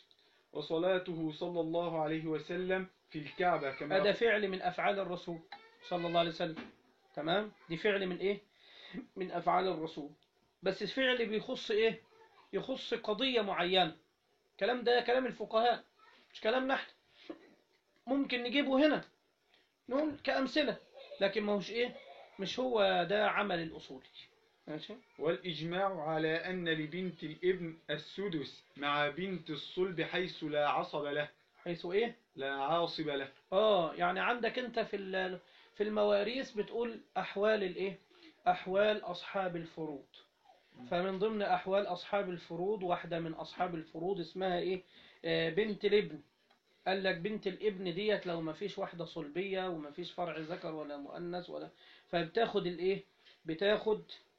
وصلاته صلى الله عليه وسلم في الكعبة كما هذا فعل من أفعال الرسول صلى الله عليه وسلم. تمام؟ دي فعل من إيه؟ من أفعال الرسول، بس الفعل بيخص إيه؟ يخص قضية معينة. كلام ده كلام الفقهاء مش كلام نحن. ممكن نجيبه هنا نقول كأمثلة، لكن ما هوش إيه؟ مش هو ده عمل الأصولي. ماشي. والإجماع على أن لبنت الابن السدس مع بنت الصلب حيث لا عصب له. حيث إيه؟ لا عاصب له. آه يعني عندك أنت في في المواريث بتقول أحوال الإيه؟ أحوال أصحاب الفروض. فمن ضمن أحوال أصحاب الفروض واحدة من أصحاب الفروض اسمها إيه؟ آه بنت الابن. قال لك بنت الابن ديت لو ما فيش واحدة صلبية وما فيش فرع ذكر ولا مؤنث ولا، فبتاخد الإيه؟ بتاخد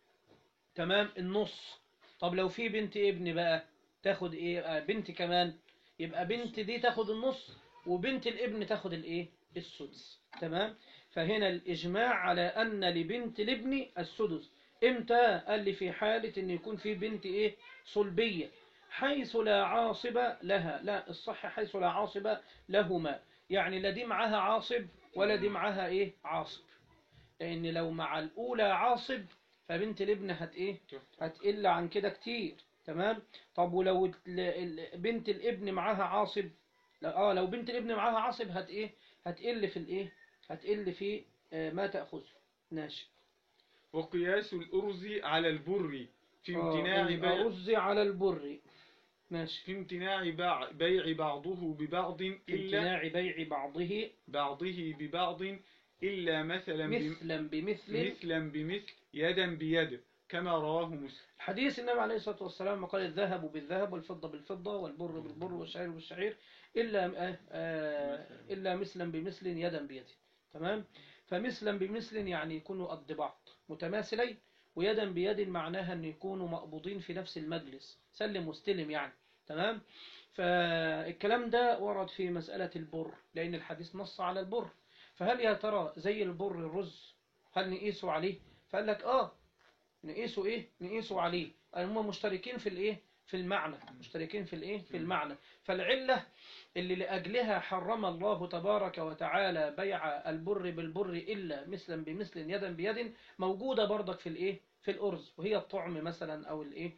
تمام النص. طب لو في بنت ابن بقى تاخد إيه؟ آه بنت كمان، يبقى بنت دي تاخد النص وبنت الابن تاخد الإيه؟ السدس. تمام؟ فهنا الإجماع على أن لبنت الابن السدس. إمتى؟ قال لي في حالة أن يكون في بنت إيه؟ صلبية حيث لا عاصب لها. لا الصح حيث لا عاصب لهما، يعني لا دي معها عاصب ولا دي معها إيه؟ عاصب. لأن لو مع الأولى عاصب فبنت الابن هت إيه؟ هتقل عن كده كتير. تمام. طب ولو ال- ال- بنت الابن معاها عاصب، لو اه لو بنت الابن معاها عاصب هت ايه، هتقل في الايه، هتقل في آه، ما تأخذه. ماشي. وقياس الأرز على البر في اه امتناع بيع الأرز على البر. ماشي. في امتناع باع- بيع بعضه ببعض في إلا امتناع بيع بعضه بعضه ببعض إلا مثلا بم- مثلا بمثل. مثلا بمثل يدا بيد كما رواه مسلم. حديث النبي عليه الصلاة والسلام قال: الذهب بالذهب والفضة بالفضة والبر بالبر والشعير بالشعير إلا آه، آه، إلا مثلا بمثل يدا بيد. تمام. فمثلا بمثل يعني يكونوا قد بعض متماثلين، ويدا بيد معناها أن يكونوا مقبوضين في نفس المجلس، سلم واستلم يعني. تمام. فالكلام ده ورد في مسألة البر، لأن الحديث نص على البر. فهل يا ترى زي البر الرز، هل نقيسه عليه؟ فقال لك آه نقيسه ايه، نقيسه عليه. هم مشتركين في الايه، في المعنى، مشتركين في الايه، في المعنى. فالعلة اللي لأجلها حرم الله تبارك وتعالى بيع البر بالبر إلا مثلا بمثل يدا بيد موجودة برضك في الايه، في الأرز، وهي الطعم مثلا أو الايه،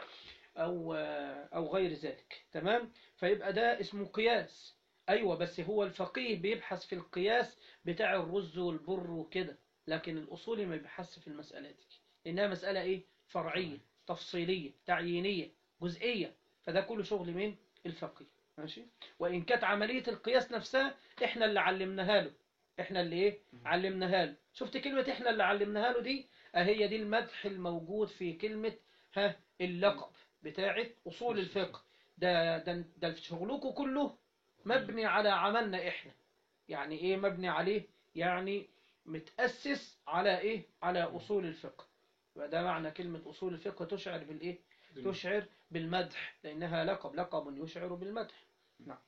أو أو غير ذلك. تمام. فيبقى ده اسمه قياس. أيوة، بس هو الفقيه بيبحث في القياس بتاع الرز والبر وكده، لكن الأصولي ما بيبحث في المسألة دي، إنها مسألة إيه، فرعية تفصيلية تعيينية جزئية. فده كله شغل مين، الفقيه. ماشي. وإن كانت عملية القياس نفسها إحنا اللي علمناها له، إحنا اللي إيه، علمناها له. شفت كلمة إحنا اللي علمناها له دي، أهي دي المدح الموجود في كلمة ها اللقب بتاعة أصول الفقه. ده ده ده شغلكم كله مبني على عملنا إحنا. يعني إيه مبني عليه؟ يعني متأسس على إيه؟ على أصول الفقه. وده معنى كلمة أصول الفقه، تشعر بالإيه؟ تشعر بالمدح، لأنها لقب، لقب يشعر بالمدح. نعم.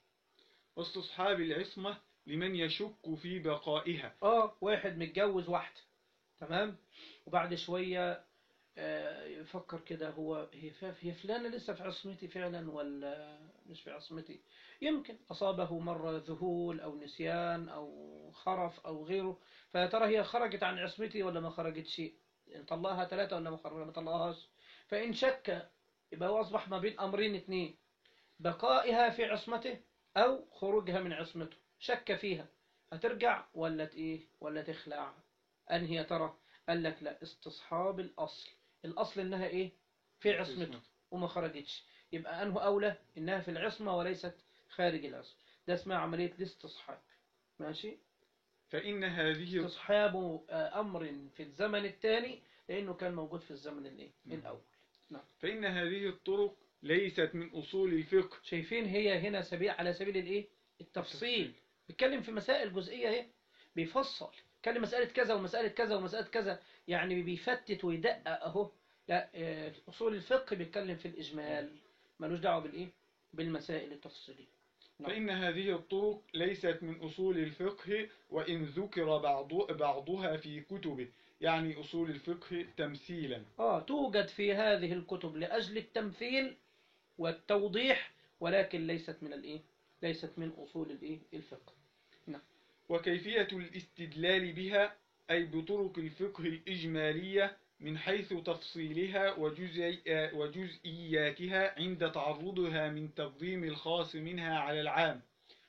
واستصحاب العصمة لمن يشك في بقائها. آه واحد متجوز واحدة، تمام، وبعد شوية آه، يفكر كده، هو هي ف- هي فلانة لسه في عصمتي فعلا ولا مش في عصمتي؟ يمكن أصابه مرة ذهول أو نسيان أو خرف أو غيره، فيا ترى هي خرجت عن عصمتي ولا ما خرجتش؟ طلقها ثلاثة ولا ما خرج- ما طلقهاش؟ فإن شك يبقى هو أصبح ما بين أمرين اتنين: بقائها في عصمته أو خروجها من عصمته. شك فيها، هترجع ولا ت- إيه ولا تخلع؟ أنهي يا ترى؟ قال لك لا، استصحاب الأصل. الأصل إنها إيه، في عصمته وما خرجتش، يبقى أنه أولى إنها في العصمة وليست خارج العصمة. ده اسمها عملية الاستصحاب. ماشي. فإن هذه استصحاب آه، أمر في الزمن الثاني لأنه كان موجود في الزمن الإيه الأول. نعم. فإن هذه الطرق ليست من أصول الفقه. شايفين هي هنا سبيل، على سبيل الايه، التفصيل. بيتكلم في مسائل جزئية اهي، بيفصل، بيتكلم مسألة كذا ومسألة كذا ومسألة كذا، يعني بيفتت ويدقق اهو. لا آه، اصول الفقه بيتكلم في الاجمال، ملوش دعوة بالايه، بالمسائل التفصيلية. نعم. فإن هذه الطرق ليست من أصول الفقه وإن ذكر بعض بعضها في كتبه، يعني أصول الفقه تمثيلا. اه توجد في هذه الكتب لأجل التمثيل والتوضيح، ولكن ليست من الايه، ليست من اصول الايه الفقه. نعم. وكيفية الاستدلال بها أي بطرق الفقه الإجمالية من حيث تفصيلها وجزئي- وجزئياتها عند تعرضها من تقديم الخاص منها على العام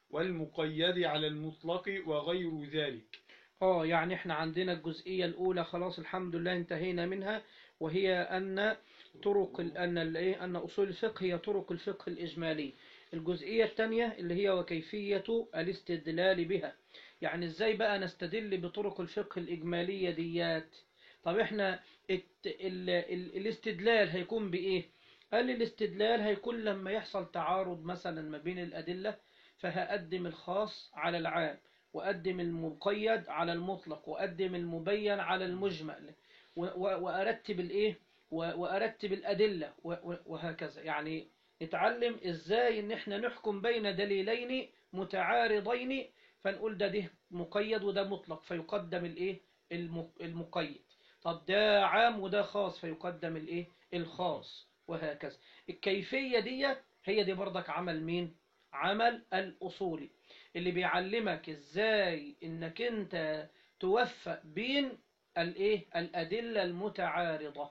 والمقيد على المطلق وغير ذلك. اه يعني احنا عندنا الجزئية الأولى خلاص الحمد لله انتهينا منها، وهي أن طرق ال- أن الإيه أن أصول الفقه هي طرق الفقه الإجمالي. الجزئية الثانية اللي هي وكيفية الاستدلال بها، يعني ازاي بقى نستدل بطرق الفقه الإجمالية ديات. طب احنا الت- ال... ال... الاستدلال هيكون بإيه؟ قال الاستدلال هيكون لما يحصل تعارض مثلا ما بين الأدلة، فهقدم الخاص على العام، وأقدم المقيد على المطلق، وأقدم المبين على المجمل، و- و- وأرتب الإيه، و- وأرتب الأدلة، و- و- وهكذا. يعني نتعلم إزاي إن إحنا نحكم بين دليلين متعارضين، فنقول ده ده مقيد وده مطلق، فيقدم الإيه، الم- المقيد. طب ده عام وده خاص، فيقدم الإيه، الخاص، وهكذا. الكيفية دي هي دي برضك عمل مين؟ عمل الأصولي، اللي بيعلمك ازاي انك انت توفق بين الايه، الادله المتعارضه.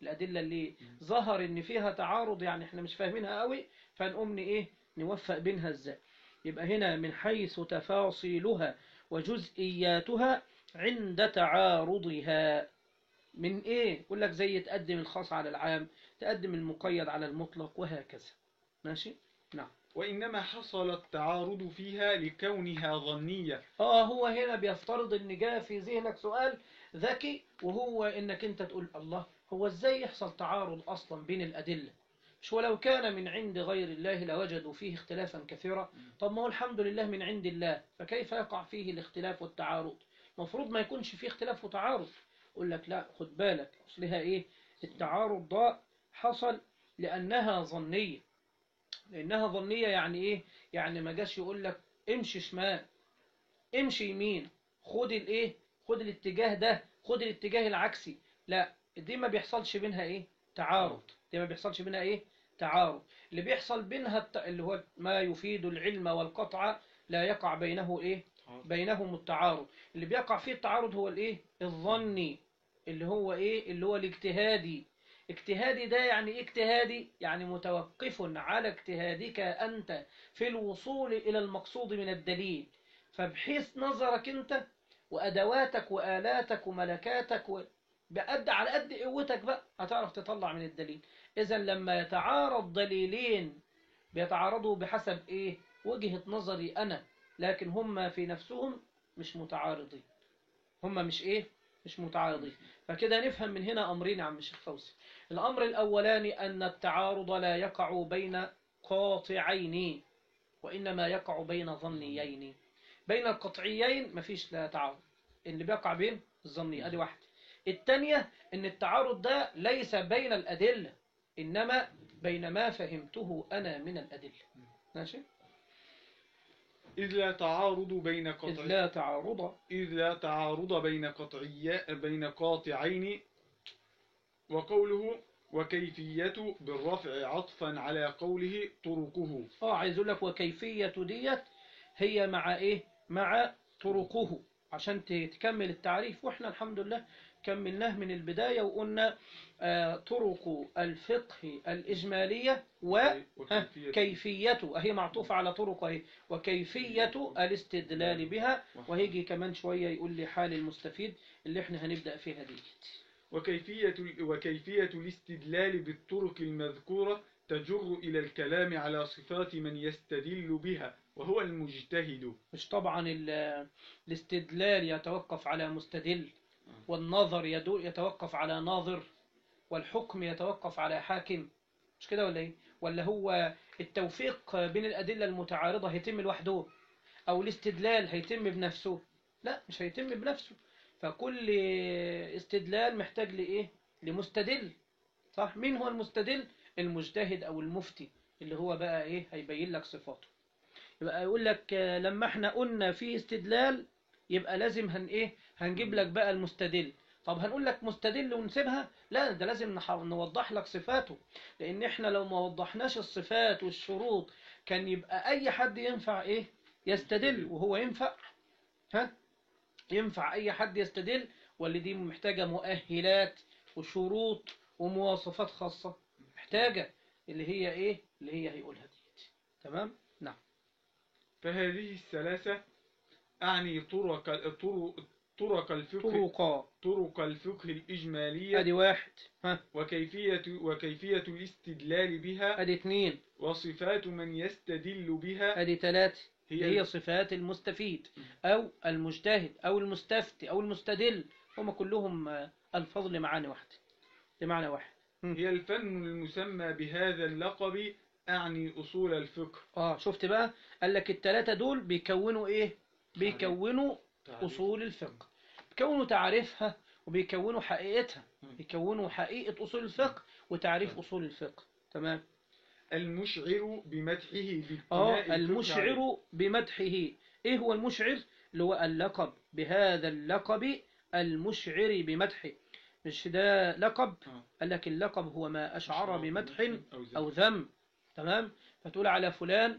الأدلة اللي ظهر إن فيها تعارض يعني إحنا مش فاهمينها قوي، فنقوم إيه نوفق بينها إزاي. يبقى هنا من حيث تفاصيلها وجزئياتها عند تعارضها. من إيه؟ يقول لك زي تقدم الخاص على العام، تقدم المقيد على المطلق، وهكذا. ماشي؟ نعم. وإنما حصل التعارض فيها لكونها ظنية. آه هو هنا بيفترض إن جاء في ذهنك سؤال ذكي، وهو إنك أنت تقول الله، هو إزاي يحصل تعارض أصلا بين الأدلة؟ مش ولو كان من عند غير الله لوجدوا فيه اختلافا كثيرا. طب ما هو الحمد لله من عند الله، فكيف يقع فيه الاختلاف والتعارض؟ المفروض ما يكونش فيه اختلاف وتعارض. يقول لك لا، خد بالك أصلها إيه؟ التعارض ده حصل لأنها ظنية. لأنها ظنية يعني إيه؟ يعني ما جاش يقول لك امشي شمال، امشي يمين، خد الايه، خد الاتجاه ده، خد الاتجاه العكسي. لا، دي ما بيحصلش بينها ايه تعارض. دي ما بيحصلش بينها ايه تعارض. اللي بيحصل بينها الت... اللي هو ما يفيد العلم والقطع لا يقع بينه ايه بينهم التعارض. اللي بيقع فيه التعارض هو الايه الظني، اللي هو ايه اللي هو الاجتهادي. اجتهادي ده يعني ايه اجتهادي؟ يعني متوقف على اجتهادك أنت في الوصول إلى المقصود من الدليل. فبحيث نظرك انت وادواتك والاتك وملكاتك و... بقد على قد قوتك بقى هتعرف تطلع من الدليل. اذا لما يتعارض دليلين بيتعارضوا بحسب ايه وجهة نظري انا، لكن هم في نفسهم مش متعارضين. هم مش ايه مش متعارضين. فكده نفهم من هنا امرين يا عم الشيخ فوزي. الامر الاولاني ان التعارض لا يقع بين قاطعين، وانما يقع بين ظنيين. بين القطعيين مفيش لا تعارض، اللي بيقع بين الظني. ادي واحدة. الثانية ان التعارض ده ليس بين الادلة، انما بين ما فهمته انا من الادلة. ماشي. إذ لا تعارض بين إذ قطع لا تعارض إذ لا تعارض بين قطعي بين قاطعين. وقوله وكيفية بالرفع عطفا على قوله طرقه. اه عايز اقول لك وكيفية ديت هي مع ايه مع طرقه، عشان تكمل التعريف. واحنا الحمد لله كملناه من البداية وقلنا آه طرق الفقه الإجمالية وكيفيته أهي معطوفة على طرق أهي، وكيفية الاستدلال بها. وهيجي كمان شوية يقول لي حال المستفيد اللي احنا هنبدأ فيها دي. وكيفية وكيفية الاستدلال بالطرق المذكورة تجر إلى الكلام على صفات من يستدل بها وهو المجتهد. مش طبعا الاستدلال يتوقف على مستدل، والنظر يتوقف على ناظر، والحكم يتوقف على حاكم، مش كده ولا ايه؟ ولا هو التوفيق بين الأدلة المتعارضة هيتم لوحده، أو الاستدلال هيتم بنفسه؟ لا، مش هيتم بنفسه. فكل استدلال محتاج لإيه؟ لمستدل. صح؟ مين هو المستدل؟ المجتهد أو المفتي، اللي هو بقى إيه هيبين لك صفاته. يبقى يقول لك لما احنا قلنا في استدلال يبقى لازم هن إيه هنجيب لك بقى المستدل. طب هنقول لك مستدل ونسيبها؟ لا، ده لازم نوضح لك صفاته، لأن احنا لو ما وضحناش الصفات والشروط كان يبقى أي حد ينفع إيه يستدل، وهو ينفع ها ينفع أي حد يستدل، واللي دي محتاجة مؤهلات وشروط ومواصفات خاصة محتاجة، اللي هي إيه اللي هي هيقولها دي. تمام؟ نعم. فهذه الثلاثة أعني طرق طرق طرق الفقه طرق طرق الفقه الإجمالية. أدي واحد. ها وكيفية وكيفية الاستدلال بها. أدي اثنين. وصفات من يستدل بها. أدي ثلاثة. هي, هي صفات المستفيد أو المجتهد أو المستفتي أو المستدل، هم كلهم الفاظ لمعاني واحدة، لمعنى واحد. هي الفن المسمى بهذا اللقب أعني أصول الفقه. آه شفت بقى، قال لك الثلاثة دول بيكونوا إيه؟ بيكونوا أصول الفقه، بيكونوا تعريفها وبيكونوا حقيقتها، بيكونوا حقيقة أصول الفقه وتعريف أصول الفقه. تمام. المشعر بمدحه آه المشعر بمدحه. إيه هو المشعر؟ اللي هو اللقب، بهذا اللقب المشعر بمدحه. مش ده لقب؟ قال لك اللقب هو ما أشعر بمدح أو ذم. تمام. فتقول على فلان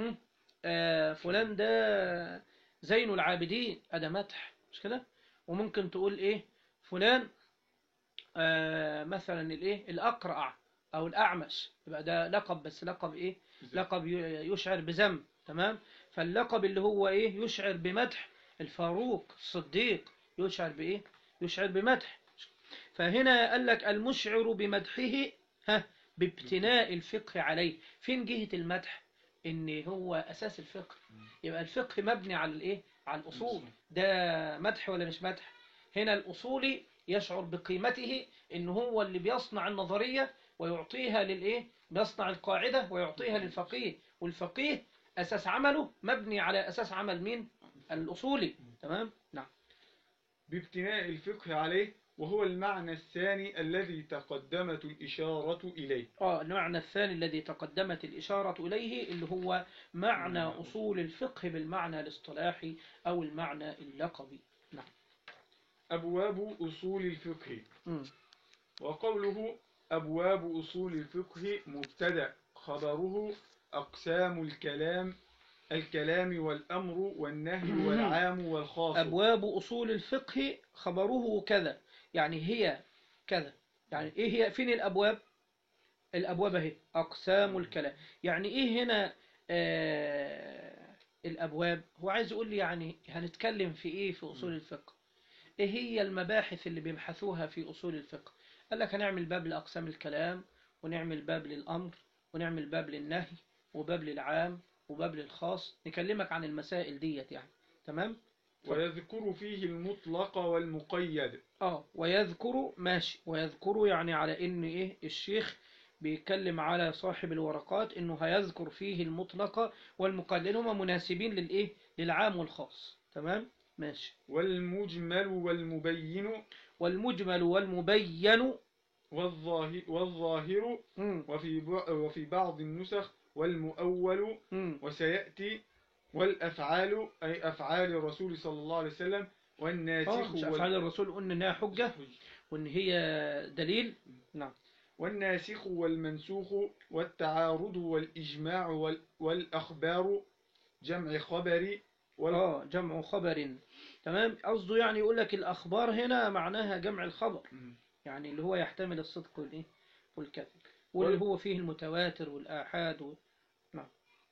آه فلان ده زين العابدين، هذا مدح، مش كده؟ وممكن تقول إيه فلان آه مثلا الايه الأقرع أو الأعمش، يبقى ده لقب، بس لقب إيه؟ لقب يشعر بذم. تمام. فاللقب اللي هو إيه يشعر بمدح، الفاروق الصديق يشعر بإيه؟ يشعر بمدح. فهنا قال لك المشعر بمدحه ها بابتناء الفقه عليه. فين جهة المدح؟ إن هو أساس الفقه، يبقى الفقه مبني على الإيه؟ على الأصول. ده مدح ولا مش مدح؟ هنا الأصولي يشعر بقيمته، إن هو اللي بيصنع النظرية ويعطيها للإيه؟ بيصنع القاعدة ويعطيها للفقيه، والفقيه أساس عمله مبني على أساس عمل مين؟ الأصولي. تمام؟ نعم. بابتناء الفقه عليه، وهو المعنى الثاني الذي تقدمت الإشارة إليه. آه المعنى الثاني الذي تقدمت الإشارة إليه اللي هو معنى أصول الفقه بالمعنى الاصطلاحي أو المعنى اللقبي. نعم. أبواب أصول الفقه. م. وقوله أبواب أصول الفقه مبتدأ خبره أقسام الكلام الكلام والأمر والنهي والعام والخاص. أبواب أصول الفقه خبره كذا، يعني هي كذا. يعني إيه هي؟ فين الأبواب؟ الأبواب هي أقسام الكلام. يعني إيه هنا آه الأبواب؟ هو عايز يقول لي يعني هنتكلم في إيه في أصول الفقه؟ إيه هي المباحث اللي بيبحثوها في أصول الفقه؟ قال لك هنعمل باب لأقسام الكلام، ونعمل باب للأمر، ونعمل باب للنهي، وباب للعام، وباب للخاص. نكلمك عن المسائل ديت يعني. تمام؟ ويذكر فيه المطلق والمقيد. اه ويذكر ماشي، ويذكر يعني على ان ايه الشيخ بيتكلم على صاحب الورقات انه هيذكر فيه المطلق والمقيد، لان هما مناسبين للايه للعام والخاص. تمام ماشي. والمجمل والمبين. والمجمل والمبين. والظاهر والظاهر مم. وفي وفي بعض النسخ والمؤول. مم. وسيأتي والأفعال أي أفعال الرسول صلى الله عليه وسلم. اه والناسخ مش وال... افعال الرسول قلنا انها حجة وان هي دليل. نعم. والناسخ والمنسوخ والتعارض والإجماع وال... والأخبار جمع خبر وال... اه جمع خبر. تمام. قصده يعني يقول لك الأخبار هنا معناها جمع الخبر، يعني اللي هو يحتمل الصدق والإيه والكذب، واللي هو فيه المتواتر والآحاد و... نعم.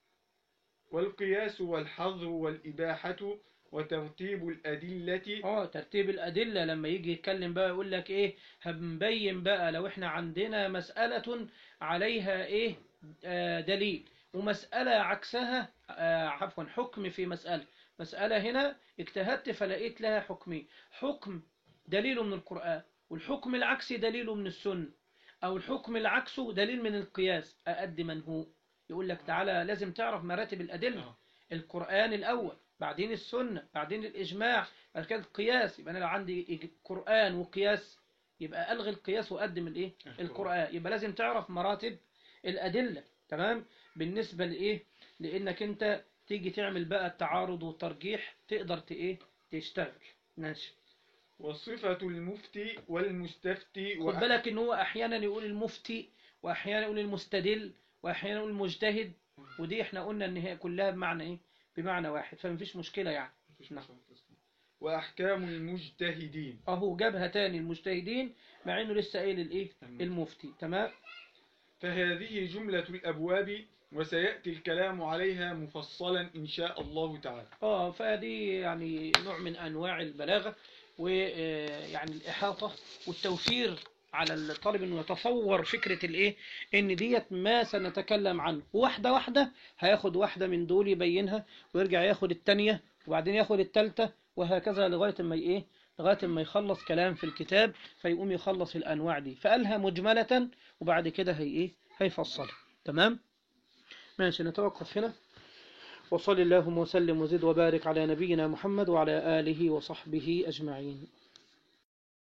والقياس والحظر والإباحة وترتيب الأدلة. اه ترتيب الأدلة، لما يجي يتكلم بقى يقول لك إيه هنبين بقى لو إحنا عندنا مسألة عليها إيه آه دليل، ومسألة عكسها آه عفوا حكم في مسألة مسألة هنا اجتهدت فلقيت لها حكمين، حكم دليل من القرآن والحكم العكسي دليل من السنة، أو الحكم العكسه دليل من القياس، أقد من هو يقول لك تعالى لازم تعرف مراتب الأدلة. القرآن الأول، بعدين السنة، بعدين الإجماع، بعد كده القياس. يبقى أنا لو عندي قرآن وقياس يبقى ألغي القياس وأقدم الإيه القرآن. يبقى لازم تعرف مراتب الأدلة. تمام. بالنسبة لإيه لأنك أنت تيجي تعمل بقى التعارض والترجيح تقدر تإيه تشتغل. ماشي. وصفة المفتي والمستفتي. خد بالك إن هو أحيانا يقول المفتي وأحيانا يقول المستدل وأحيانا يقول المجتهد، ودي إحنا قلنا إن هي كلها بمعنى إيه بمعنى واحد، فمفيش مشكلة يعني. نعم. وأحكام المجتهدين. أهو جابها تاني المجتهدين مع إنه لسه قايل الإيه المفتي. تمام. فهذه جملة الأبواب، وسيأتي الكلام عليها مفصلا إن شاء الله تعالى. آه فدي يعني نوع من أنواع البلاغة ويعني الإحاطة والتوفير على الطالب إنه يتصور فكرة الإيه إن ديت ما سنتكلم عنه، واحدة واحدة هياخد واحدة من دول يبينها ويرجع ياخد التانية وبعدين ياخد التالتة وهكذا لغاية ما إيه لغاية ما يخلص كلام في الكتاب فيقوم يخلص الأنواع دي، فقالها مجملة وبعد كده هي إيه هيفصلها. تمام ماشي. نتوقف هنا. وصل اللهم وسلم وزد وبارك على نبينا محمد وعلى آله وصحبه أجمعين.